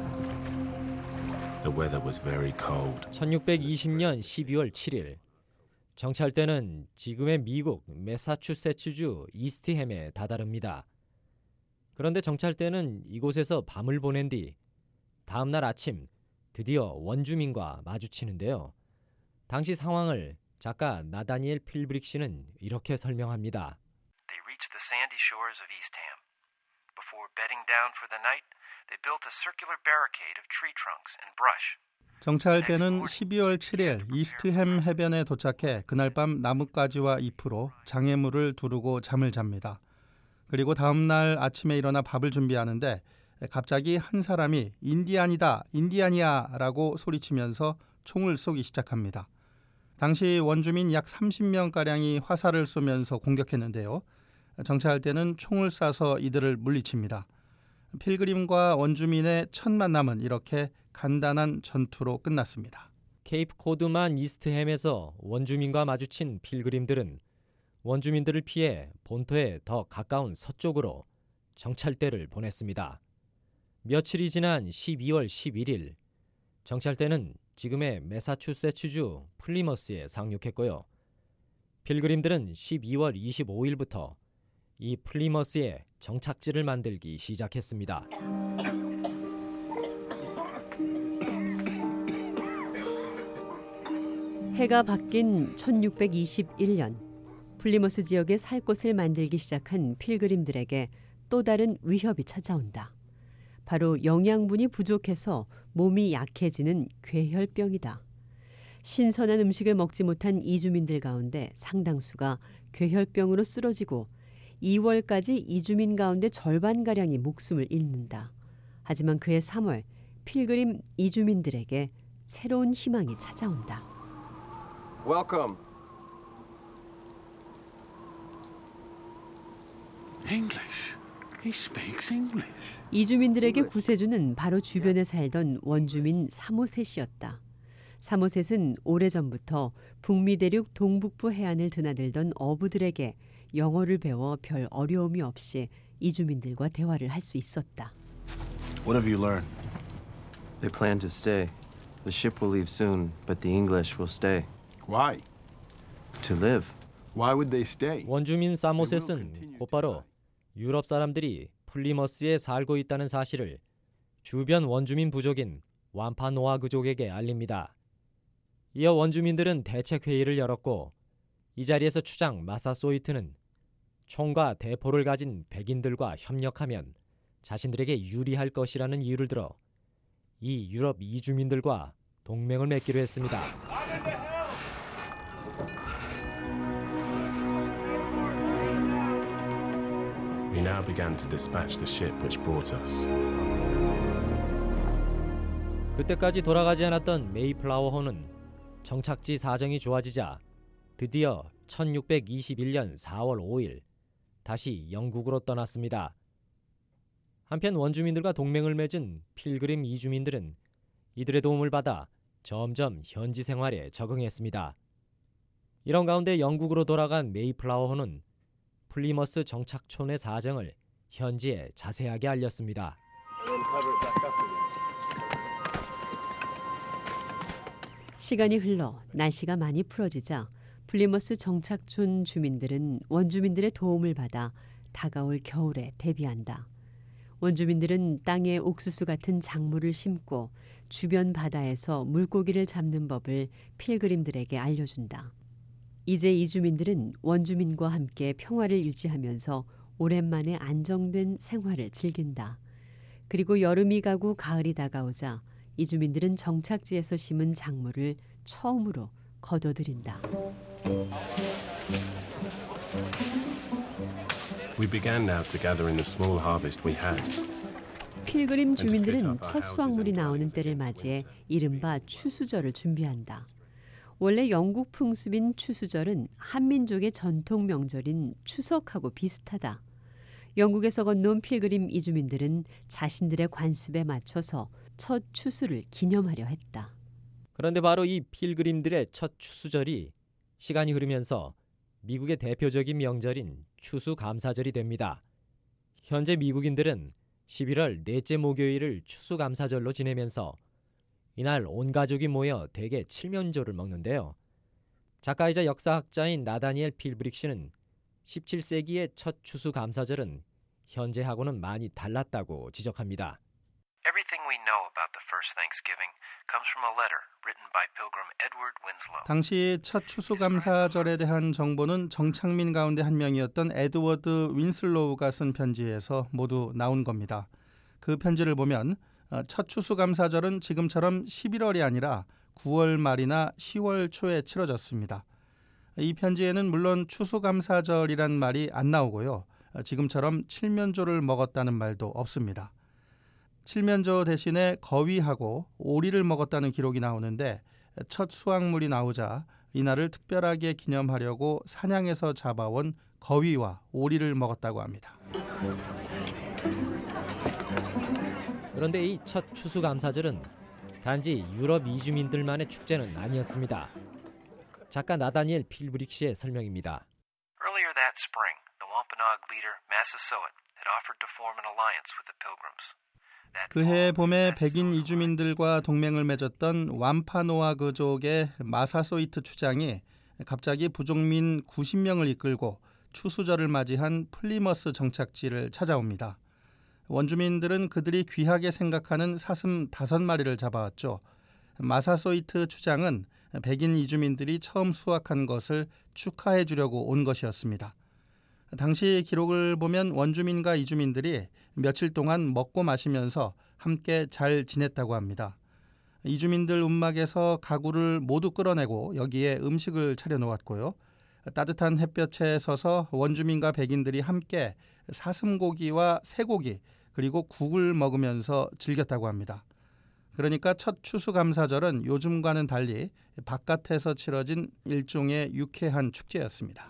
The weather was very cold. 천육백이십 년 십이월 칠일 정찰대는 지금의 미국 매사추세츠주 이스트햄에 다다릅니다. 그런데 정찰대는 이곳에서 밤을 보낸 뒤 다음 날 아침 드디어 원주민과 마주치는데요. 당시 상황을 작가 나다니엘 필브릭 씨는 이렇게 설명합니다. They reached the sandy shores of Eastham. Before bedding down for the night, they built a circular barricade of tree trunks and brush. 정찰대는 십이월 칠일 이스트햄 해변에 도착해 그날 밤 나뭇가지와 잎으로 장애물을 두르고 잠을 잡니다. 그리고 다음 날 아침에 일어나 밥을 준비하는데 갑자기 한 사람이 인디안이다, 인디안이야 라고 소리치면서 총을 쏘기 시작합니다. 당시 원주민 약 삼십 명가량이 화살을 쏘면서 공격했는데요. 정찰대는 총을 쏴서 이들을 물리칩니다. 필그림과 원주민의 첫 만남은 이렇게 간단한 전투로 끝났습니다. 케이프 코드만 이스트햄에서 원주민과 마주친 필그림들은 원주민들을 피해 본토에 더 가까운 서쪽으로 정찰대를 보냈습니다. 며칠이 지난 십이월 십일일 정찰대는 지금의 매사추세츠주 플리머스에 상륙했고요. 필그림들은 십이월 이십오일부터 이 플리머스에 정착지를 만들기 시작했습니다. 해가 바뀐 천육백이십일 년 플리머스 지역에 살 곳을 만들기 시작한 필그림들에게 또 다른 위협이 찾아온다. 바로 영양분이 부족해서 몸이 약해지는 괴혈병이다. 신선한 음식을 먹지 못한 이주민들 가운데 상당수가 괴혈병으로 쓰러지고 이월까지 이주민 가운데 절반가량이 목숨을 잃는다. 하지만 그해 삼월 필그림 이주민들에게 새로운 희망이 찾아온다. Welcome. English. He speaks English. 이주민들에게 구세주는 바로 주변에 살던 원주민 사모셋이었다. 사모셋은 오래전부터 북미 대륙 동북부 해안을 드나들던 어부들에게 영어를 배워 별 어려움이 없이 이주민들과 대화를 할 수 있었다. What have you learned? They plan to stay. The ship will leave soon, but the English will stay. Why? To live. Why would they stay? 원주민 사모셋은 곧바로 유럽 사람들이 플리머스에 살고 있다는 사실을 주변 원주민 부족인 완파노아그족에게 알립니다. 이어 원주민들은 대책회의를 열었고 이 자리에서 추장 마사소이트는 총과 대포를 가진 백인들과 협력하면 자신들에게 유리할 것이라는 이유를 들어 이 유럽 이주민들과 동맹을 맺기로 했습니다. We now began to dispatch the ship which brought us. 그때까지 돌아가지 않았던 메이플라워호는 정착지 사정이 좋아지자 드디어 천육백이십일 년 사월 오일 다시 영국으로 떠났습니다. 한편 원주민들과 동맹을 맺은 필그림 이주민들은 이들의 도움을 받아 점점 현지 생활에 적응했습니다. 이런 가운데 영국으로 돌아간 메이플라워호는 플리머스 정착촌의 사정을 현지에 자세하게 알렸습니다. 시간이 흘러 날씨가 많이 풀어지자 플리머스 정착촌 주민들은 원주민들의 도움을 받아 다가올 겨울에 대비한다. 원주민들은 땅에 옥수수 같은 작물을 심고 주변 바다에서 물고기를 잡는 법을 필그림들에게 알려준다. 이제 이주민들은 원주민과 함께 평화를 유지하면서 오랜만에 안정된 생활을 즐긴다. 그리고 여름이 가고 가을이 다가오자 이주민들은 정착지에서 심은 작물을 처음으로 거둬들인다. We began now to gather in the small harvest we had. 필그림 주민들은 첫 수확물이 나오는 때를 맞이해 이른바 추수절을 준비한다. 원래 영국 풍습인 추수절은 한민족의 전통 명절인 추석하고 비슷하다. 영국에서 건너온 필그림 이주민들은 자신들의 관습에 맞춰서 첫 추수를 기념하려 했다. 그런데 바로 이 필그림들의 첫 추수절이 시간이 흐르면서 미국의 대표적인 명절인 추수감사절이 됩니다. 현재 미국인들은 십일월 넷째 목요일을 추수감사절로 지내면서 이날 온 가족이 모여 대개 칠면조를 먹는데요. 작가이자 역사학자인 나다니엘 필브릭 씨는 십칠 세기의 첫 추수감사절은 현재하고는 많이 달랐다고 지적합니다. Everything we know about the first Thanksgiving comes from a letter written by Pilgrim Edward Winslow. 당시 첫 추수감사절에 대한 정보는 정착민 가운데 한 명이었던 에드워드 윈슬로우가 쓴 편지에서 모두 나온 겁니다. 그 편지를 보면 첫 추수감사절은 지금처럼 십일월이 아니라 구월 말이나 시월 초에 치러졌습니다. 이 편지에는 물론 추수감사절이란 말이 안 나오고요. 지금처럼 칠면조를 먹었다는 말도 없습니다. 칠면조 대신에 거위하고 오리를 먹었다는 기록이 나오는데 첫 수확물이 나오자 이날을 특별하게 기념하려고 사냥에서 잡아온 거위와 오리를 먹었다고 합니다. 그런데 이 첫 추수감사절은 단지 유럽 이주민들만의 축제는 아니었습니다. 작가 나다니엘 필브릭 씨의 설명입니다. Earlier that spring, the Wampanoag leader Massasoit had offered to form an alliance with the Pilgrims. 그해 봄에 백인 이주민들과 동맹을 맺었던 완파노아그족의 마사소이트 추장이 갑자기 부족민 구십 명을 이끌고 추수절을 맞이한 플리머스 정착지를 찾아옵니다. 원주민들은 그들이 귀하게 생각하는 사슴 다섯 마리를 잡아왔죠. 마사소이트 추장은 백인 이주민들이 처음 수확한 것을 축하해 주려고 온 것이었습니다. 당시 기록을 보면 원주민과 이주민들이 며칠 동안 먹고 마시면서 함께 잘 지냈다고 합니다. 이주민들 움막에서 가구를 모두 끌어내고 여기에 음식을 차려놓았고요. 따뜻한 햇볕에 서서 원주민과 백인들이 함께 사슴고기와 쇠고기 그리고 국을 먹으면서 즐겼다고 합니다. 그러니까 첫 추수감사절은 요즘과는 달리 바깥에서 치러진 일종의 유쾌한 축제였습니다.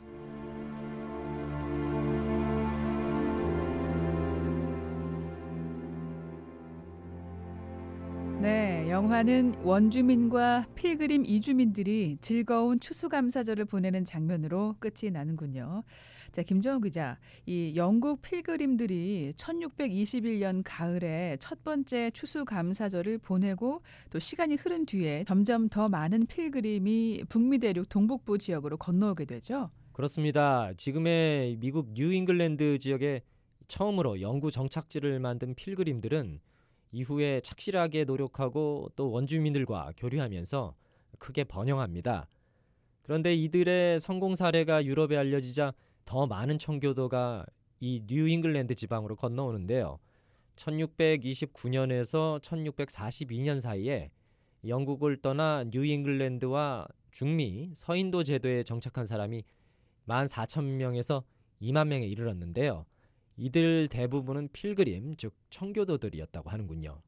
네, 영화는 원주민과 필그림 이주민들이 즐거운 추수감사절을 보내는 장면으로 끝이 나는군요. 자, 김정우 기자, 이 영국 필그림들이 천육백이십일 년 가을에 첫 번째 추수감사절을 보내고 또 시간이 흐른 뒤에 점점 더 많은 필그림이 북미 대륙 동북부 지역으로 건너오게 되죠. 그렇습니다. 지금의 미국 뉴잉글랜드 지역에 처음으로 영구 정착지를 만든 필그림들은 이후에 착실하게 노력하고 또 원주민들과 교류하면서 크게 번영합니다. 그런데 이들의 성공 사례가 유럽에 알려지자 더 많은 청교도가 이 뉴잉글랜드 지방으로 건너오는데요. 천육백이십구 년에서 천육백사십이 년 사이에 영국을 떠나 뉴잉글랜드와 중미, 서인도 제도에 정착한 사람이 만 사천 명에서 이만 명에 이르렀는데요. 이들 대부분은 필그림, 즉 청교도들이었다고 하는군요.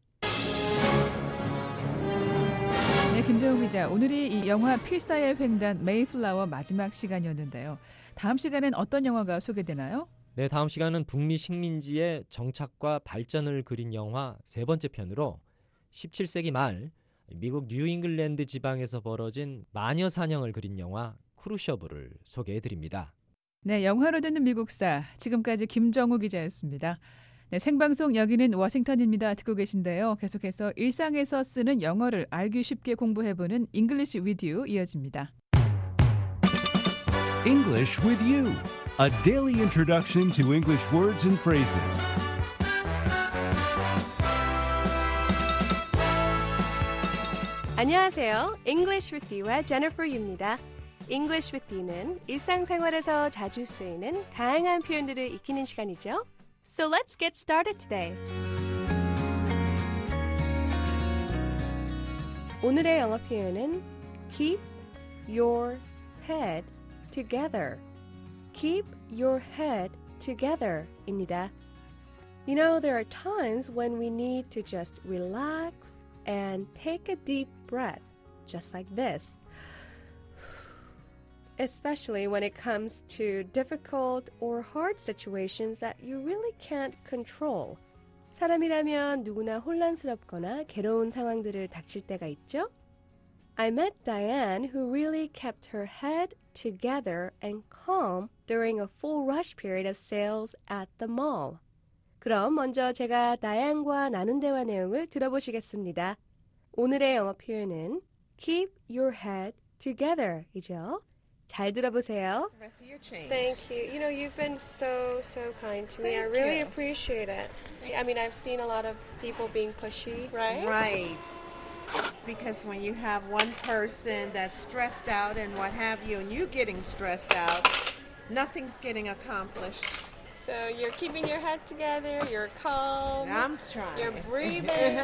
네, 김정우 기자, 오늘이 이 영화 필사의 횡단 메이플라워 마지막 시간이었는데요. 다음 시간엔 어떤 영화가 소개되나요? 네, 다음 시간은 북미 식민지의 정착과 발전을 그린 영화 세 번째 편으로 십칠 세기 말 미국 뉴잉글랜드 지방에서 벌어진 마녀 사냥을 그린 영화 크루셔브를 소개해드립니다. 네, 영화로 듣는 미국사, 지금까지 김정우 기자였습니다. 네, 생방송 여기는 워싱턴입니다. 듣고 계신데요. 계속해서 일상에서 쓰는 영어를 알기 쉽게 공부해보는 English with You 이어집니다. English with You, a daily introduction to English words and phrases. 안녕하세요. English with You와 Jennifer Yu입니다. English with You는 일상생활에서 자주 쓰이는 다양한 표현들을 익히는 시간이죠. So let's get started today. 오늘의 영어 표현은 keep your head together. Keep your head together 입니다. You know, there are times when we need to just relax and take a deep breath, just like this. Especially when it comes to difficult or hard situations that you really can't control. 사람이라면 누구나 혼란스럽거나 괴로운 상황들을 닥칠 때가 있죠? I met Diane who really kept her head together and calm during a full rush period of sales at the mall. 그럼 먼저 제가 다이안과 나눈 대화 내용을 들어보시겠습니다. 오늘의 영어 표현은 keep your head together 이죠. 잘 들어보세요. Thank you. You know, you've been so, so kind to me. I really appreciate it. I mean, I've seen a lot of people being pushy, right? Right. Because when you have one person that's stressed out and what have you, and you getting stressed out, nothing's getting accomplished. So you're keeping your head together, you're calm. I'm trying. You're breathing.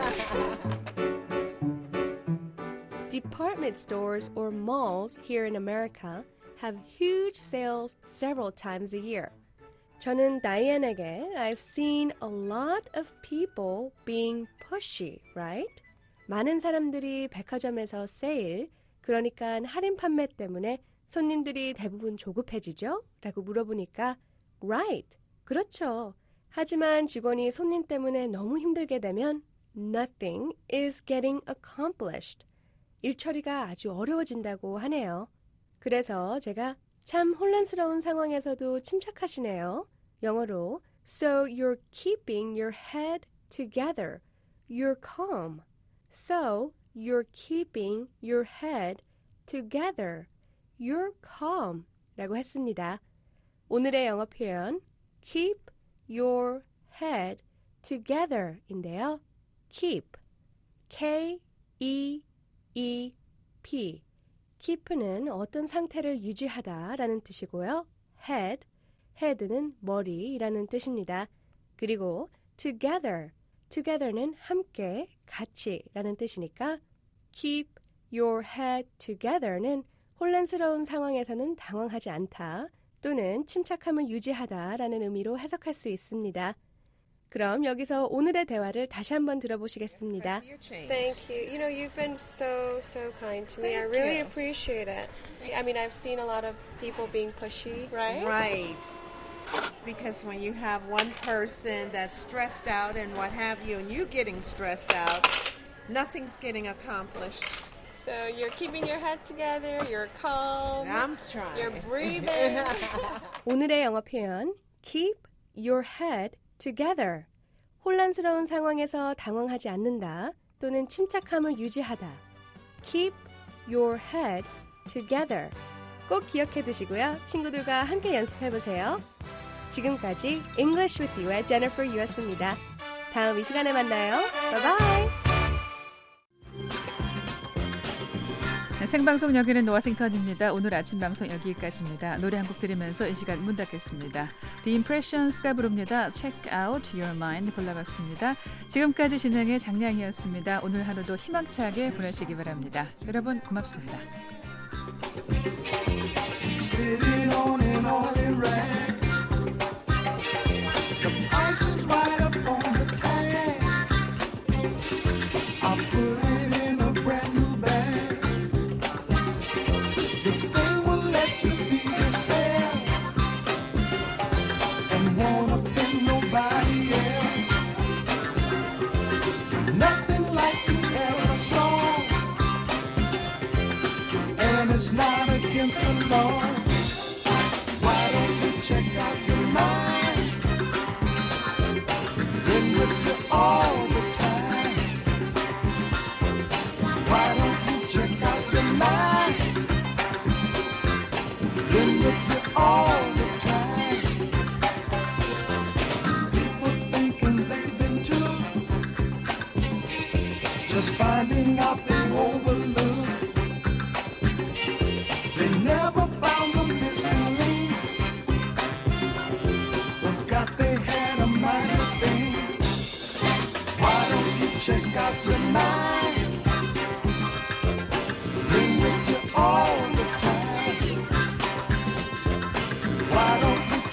Department stores or malls here in America have huge sales several times a year. 저는 다이안에게 I've seen a lot of people being pushy, right? 많은 사람들이 백화점에서 세일, 그러니까 할인 판매 때문에 손님들이 대부분 조급해지죠? 라고 물어보니까 right, 그렇죠. 하지만 직원이 손님 때문에 너무 힘들게 되면 nothing is getting accomplished. 일처리가 아주 어려워진다고 하네요. 그래서 제가 참 혼란스러운 상황에서도 침착하시네요. 영어로 So you're keeping your head together. You're calm. So you're keeping your head together. You're calm 라고 했습니다. 오늘의 영어 표현 keep your head together 인데요. keep, K E E P keep는 어떤 상태를 유지하다 라는 뜻이고요. head, head는 머리라는 뜻입니다. 그리고 together, together는 함께, 같이 라는 뜻이니까 keep your head together는 혼란스러운 상황에서는 당황하지 않다 또는 침착함을 유지하다 라는 의미로 해석할 수 있습니다. 그럼 여기서 오늘의 대화를 다시 한번 들어보시겠습니다. Thank you. You know, you've been so, so kind to me. I really appreciate it. I mean, I've seen a lot of people being pushy, right? Right. Because when you have one person that's stressed out and what have you, and you getting stressed out, nothing's getting accomplished. So you're keeping your head together, you're calm. I'm trying. You're breathing. 오늘의 영어 표현 keep your head together. 혼란스러운 상황에서 당황하지 않는다 또는 침착함을 유지하다. keep your head together. 꼭 기억해 두시고요. 친구들과 함께 연습해 보세요. 지금까지 English with You의 Jennifer Yu였습니다. 다음 이 시간에 만나요. 바이바이. 생방송 여기는 워싱턴입니다. 오늘 아침 방송 여기까지입니다. 노래 한 곡 들으면서 이 시간 문 닫겠습니다. The Impressions가 부릅니다. Check out your mind 골라봤습니다. 지금까지 진행의 장량이었습니다. 오늘 하루도 희망차게 보내시기 바랍니다. 여러분 고맙습니다. It's not against the law. Why don't you check out your mind? Been with you all the time. Why don't you check out your mind? Been with you all the time. People thinking they've been too, just finding out they overlooked. They never found the missing link. Forgot they had a minor thing. Why don't you check out your mind? Been with you all the time.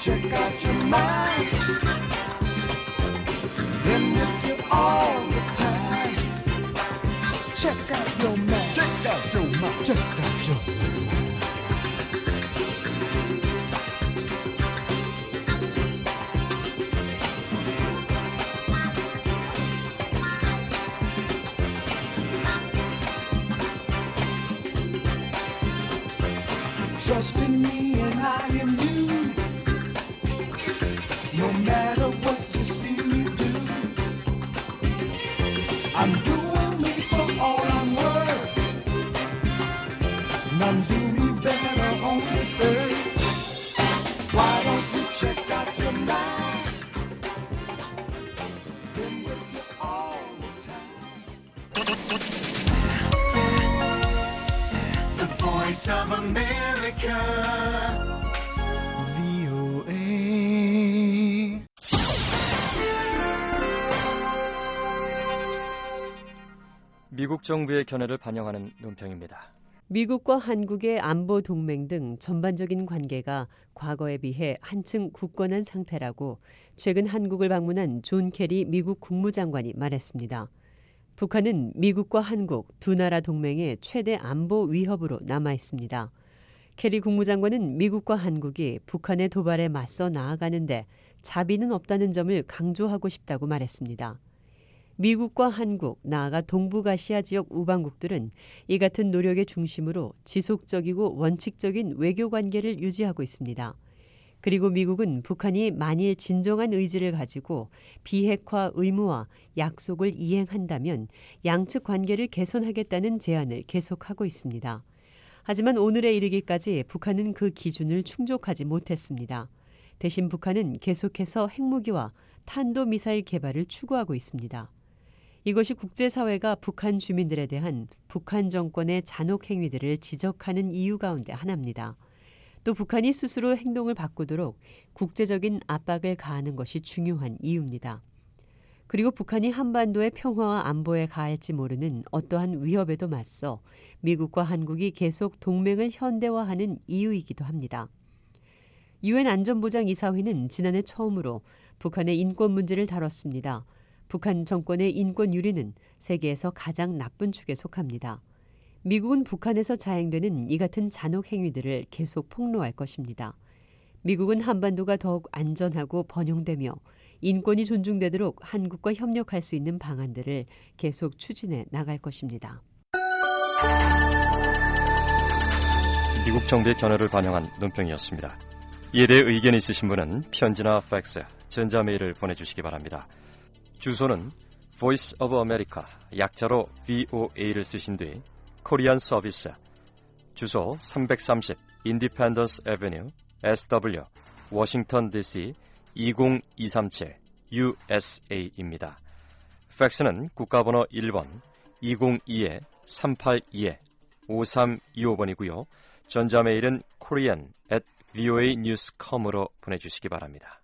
check out your mind. Been with you all the time. Check out your mind. Check out your mind. Check out your mind. Trust in me and I in you. No matter what you see me do, I'm doing me for all I'm worth, and I'm doing me better on this earth. Why don't you check out your mind? Been with you all the time. The Voice of America. 미국 정부의 견해를 반영하는 논평입니다. 미국과 한국의 안보 동맹 등 전반적인 관계가 과거에 비해 한층 굳건한 상태라고 최근 한국을 방문한 존 케리 미국 국무장관이 말했습니다. 북한은 미국과 한국 두 나라 동맹의 최대 안보 위협으로 남아 있습니다. 케리 국무장관은 미국과 한국이 북한의 도발에 맞서 나아가는데 자비는 없다는 점을 강조하고 싶다고 말했습니다. 미국과 한국, 나아가 동북아시아 지역 우방국들은 이 같은 노력의 중심으로 지속적이고 원칙적인 외교 관계를 유지하고 있습니다. 그리고 미국은 북한이 만일 진정한 의지를 가지고 비핵화 의무와 약속을 이행한다면 양측 관계를 개선하겠다는 제안을 계속하고 있습니다. 하지만 오늘에 이르기까지 북한은 그 기준을 충족하지 못했습니다. 대신 북한은 계속해서 핵무기와 탄도미사일 개발을 추구하고 있습니다. 이것이 국제사회가 북한 주민들에 대한 북한 정권의 잔혹 행위들을 지적하는 이유 가운데 하나입니다. 또 북한이 스스로 행동을 바꾸도록 국제적인 압박을 가하는 것이 중요한 이유입니다. 그리고 북한이 한반도의 평화와 안보에 가할지 모르는 어떠한 위협에도 맞서 미국과 한국이 계속 동맹을 현대화하는 이유이기도 합니다. 유엔 안전보장이사회는 지난해 처음으로 북한의 인권 문제를 다뤘습니다. 북한 정권의 인권 유리는 세계에서 가장 나쁜 축에 속합니다. 미국은 북한에서 자행되는 이 같은 잔혹 행위들을 계속 폭로할 것입니다. 미국은 한반도가 더욱 안전하고 번영되며 인권이 존중되도록 한국과 협력할 수 있는 방안들을 계속 추진해 나갈 것입니다. 미국 정부의 견해를 반영한 논평이었습니다. 이에 대해 의견이 있으신 분은 편지나 팩스, 전자메일을 보내주시기 바랍니다. 주소는 Voice of America, 약자로 브이오에이를 쓰신 뒤 코리안 서비스, 주소 삼백삼십 Independence Avenue, 에스더블유, 워싱턴 디씨 이공이삼칠 유에스에이입니다. 팩스는 국가번호 일 번 이공이 삼팔이 오삼이오 번이고요. 전자메일은 korean at voa news dot com으로 보내주시기 바랍니다.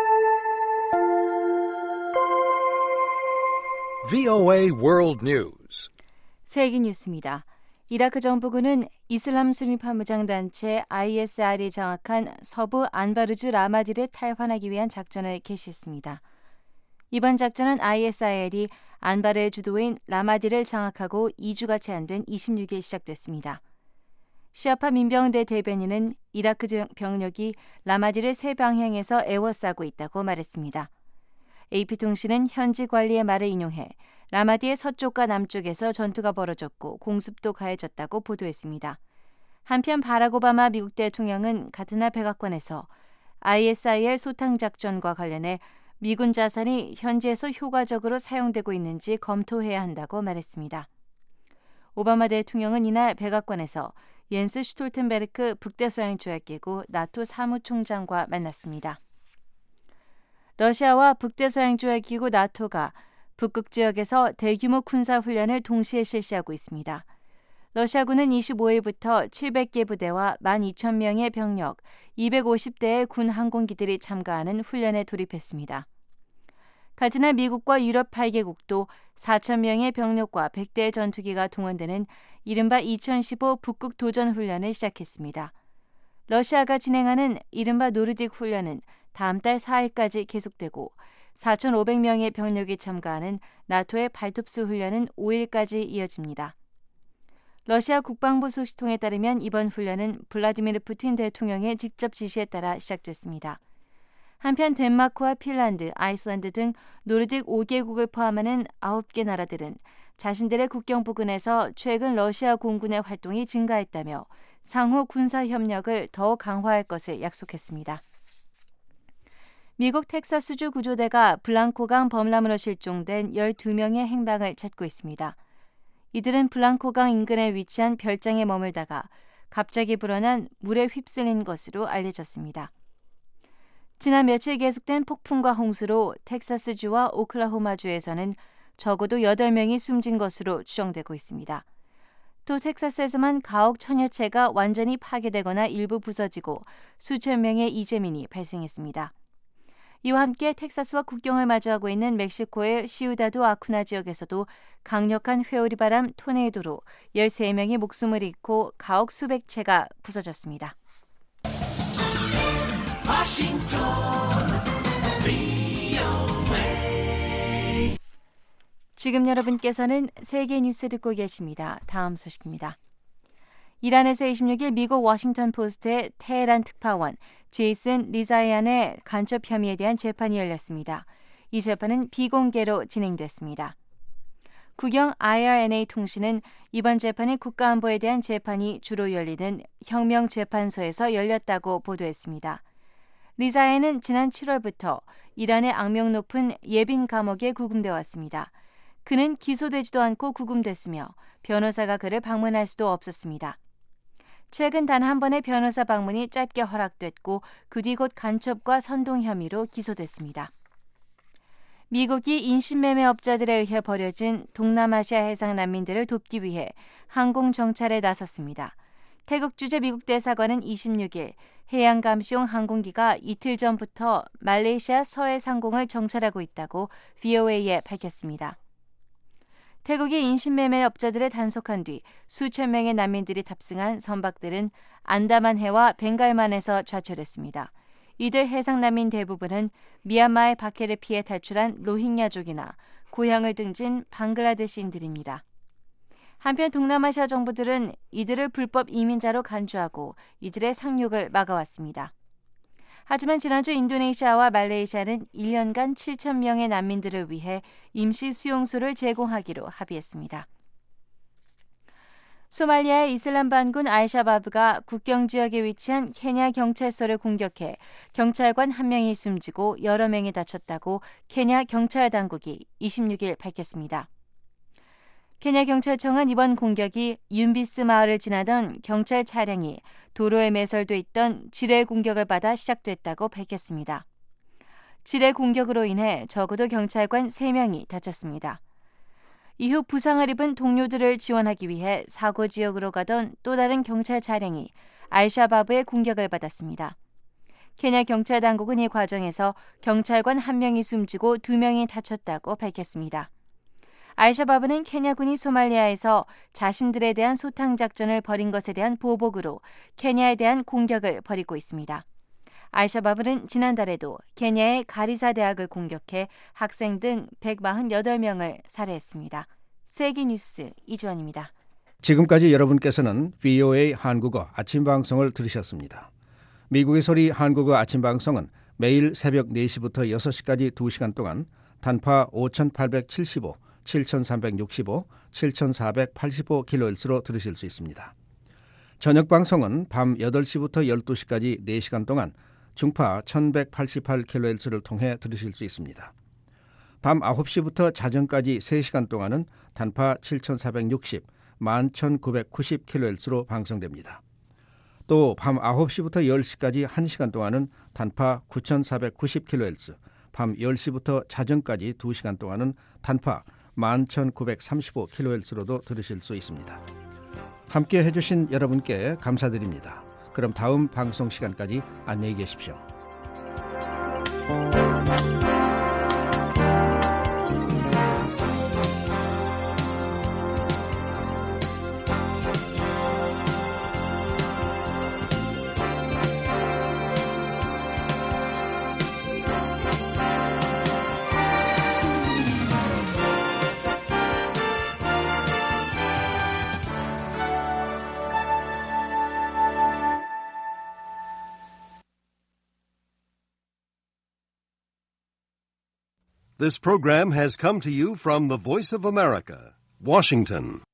브이오에이 World News. 세계 뉴스입니다. 이라크 정부군은 이슬람 수니 파무장 단체 아이에스알이 장악한 서부 안바르주 라마디를 탈환하기 위한 작전을 개시했습니다. 이번 작전은 아이에스알이 안바르의 주도인 라마디를 장악하고 이 주가 채 안 된 이십육 일 시작됐습니다. 시아파 민병대 대변인은 이라크 병력이 라마디를 세 방향에서 에워싸고 있다고 말했습니다. 에이피통신은 현지 관리의 말을 인용해 라마디의 서쪽과 남쪽에서 전투가 벌어졌고 공습도 가해졌다고 보도했습니다. 한편 바락 오바마 미국 대통령은 같은 날 백악관에서 아이에스아이엘 소탕 작전과 관련해 미군 자산이 현지에서 효과적으로 사용되고 있는지 검토해야 한다고 말했습니다. 오바마 대통령은 이날 백악관에서 옌스 슈톨텐베르크 북대서양조약기구 나토 사무총장과 만났습니다. 러시아와 북대서양조약기구 나토가 북극 지역에서 대규모 군사훈련을 동시에 실시하고 있습니다. 러시아군은 이십오 일부터 칠백 개 부대와 만 이천 명의 병력, 이백오십 대의 군 항공기들이 참가하는 훈련에 돌입했습니다. 같은 날 미국과 유럽 팔 개국도 사천 명의 병력과 백 대의 전투기가 동원되는 이른바 이천십오 북극 도전 훈련을 시작했습니다. 러시아가 진행하는 이른바 노르딕 훈련은 다음 달 사 일까지 계속되고 사천오백 명의 병력이 참가하는 나토의 발톱수 훈련은 오 일까지 이어집니다. 러시아 국방부 소식통에 따르면 이번 훈련은 블라디미르 푸틴 대통령의 직접 지시에 따라 시작됐습니다. 한편 덴마크와 핀란드, 아이슬란드 등 노르딕 오 개국을 포함하는 아홉 개 나라들은 자신들의 국경 부근에서 최근 러시아 공군의 활동이 증가했다며 상호 군사 협력을 더욱 강화할 것을 약속했습니다. 미국 텍사스주 구조대가 블랑코강 범람으로 실종된 열두 명의 행방을 찾고 있습니다. 이들은 블랑코강 인근에 위치한 별장에 머물다가 갑자기 불어난 물에 휩쓸린 것으로 알려졌습니다. 지난 며칠 계속된 폭풍과 홍수로 텍사스주와 오클라호마주에서는 적어도 여덟 명이 숨진 것으로 추정되고 있습니다. 또 텍사스에서만 가옥 천여 채가 완전히 파괴되거나 일부 부서지고 수천 명의 이재민이 발생했습니다. 이와 함께 텍사스와 국경을 마주하고 있는 멕시코의 시우다도 아쿠나 지역에서도 강력한 회오리 바람 토네이도로 열세 명이 목숨을 잃고 가옥 수백 채가 부서졌습니다. 워싱턴 브이오에이 지금 여러분께서는 세계 뉴스 듣고 계십니다. 다음 소식입니다. 이란에서 이십육 일 미국 워싱턴 포스트의 테헤란 특파원 제이슨 리자이안의 간첩 혐의에 대한 재판이 열렸습니다. 이 재판은 비공개로 진행됐습니다. 국영 아이알엔에이 통신은 이번 재판은 국가안보에 대한 재판이 주로 열리는 혁명재판소에서 열렸다고 보도했습니다. 리자이안은 지난 칠월부터 이란의 악명 높은 예빈 감옥에 구금돼 왔습니다. 그는 기소되지도 않고 구금됐으며 변호사가 그를 방문할 수도 없었습니다. 최근 단 한 번의 변호사 방문이 짧게 허락됐고 그 뒤 곧 간첩과 선동 혐의로 기소됐습니다. 미국이 인신매매업자들에 의해 버려진 동남아시아 해상 난민들을 돕기 위해 항공 정찰에 나섰습니다. 태국 주재 미국 대사관은 이십육 일 해양감시용 항공기가 이틀 전부터 말레이시아 서해 상공을 정찰하고 있다고 브이오에이에 밝혔습니다. 태국이 인신매매업자들을 단속한 뒤 수천 명의 난민들이 탑승한 선박들은 안다만해와 벵갈만에서 좌초됐습니다. 이들 해상난민 대부분은 미얀마의 박해를 피해 탈출한 로힝야족이나 고향을 등진 방글라데시인들입니다. 한편 동남아시아 정부들은 이들을 불법 이민자로 간주하고 이들의 상륙을 막아왔습니다. 하지만 지난주 인도네시아와 말레이시아는 일 년간 칠천 명의 난민들을 위해 임시 수용소를 제공하기로 합의했습니다. 소말리아의 이슬람 반군 알샤바브가 국경 지역에 위치한 케냐 경찰서를 공격해 경찰관 한 명이 숨지고 여러 명이 다쳤다고 케냐 경찰 당국이 이십육 일 밝혔습니다. 케냐 경찰청은 이번 공격이 윤비스 마을을 지나던 경찰 차량이 도로에 매설돼 있던 지뢰 공격을 받아 시작됐다고 밝혔습니다. 지뢰 공격으로 인해 적어도 경찰관 세 명이 다쳤습니다. 이후 부상을 입은 동료들을 지원하기 위해 사고 지역으로 가던 또 다른 경찰 차량이 알샤바브의 공격을 받았습니다. 케냐 경찰 당국은 이 과정에서 경찰관 한 명이 숨지고 두 명이 다쳤다고 밝혔습니다. 알샤바브는 케냐군이 소말리아에서 자신들에 대한 소탕 작전을 벌인 것에 대한 보복으로 케냐에 대한 공격을 벌이고 있습니다. 알샤바브는 지난달에도 케냐의 가리사 대학을 공격해 학생 등 백사십팔 명을 살해했습니다. 세계 뉴스 이주원입니다. 지금까지 여러분께서는 브이오에이 한국어 아침 방송을 들으셨습니다. 미국의 소리 한국어 아침 방송은 매일 새벽 네 시부터 여섯 시까지 두 시간 동안 단파 오천팔백칠십오, 칠천삼백육십오, 칠천사백팔십오 킬로헤르츠로 들으실 수 있습니다. 저녁 방송은 밤 여덟 시부터 열두 시까지 네 시간 동안 중파 천백팔십팔 킬로헤르츠를 통해 들으실 수 있습니다. 밤 아홉 시부터 자정까지 세 시간 동안은 단파 칠천사백육십, 만 천구백구십 킬로헤르츠로 방송됩니다. 또 밤 아홉 시부터 열 시까지 한 시간 동안은 단파 구천사백구십 킬로헤르츠, 밤 열 시부터 자정까지 두 시간 동안은 단파 만 천구백삼십오 킬로헤르츠로도 들으실 수 있습니다. 함께 해주신 여러분께 감사드립니다. 그럼 다음 방송 시간까지 안녕히 계십시오. This program has come to you from the Voice of America, Washington.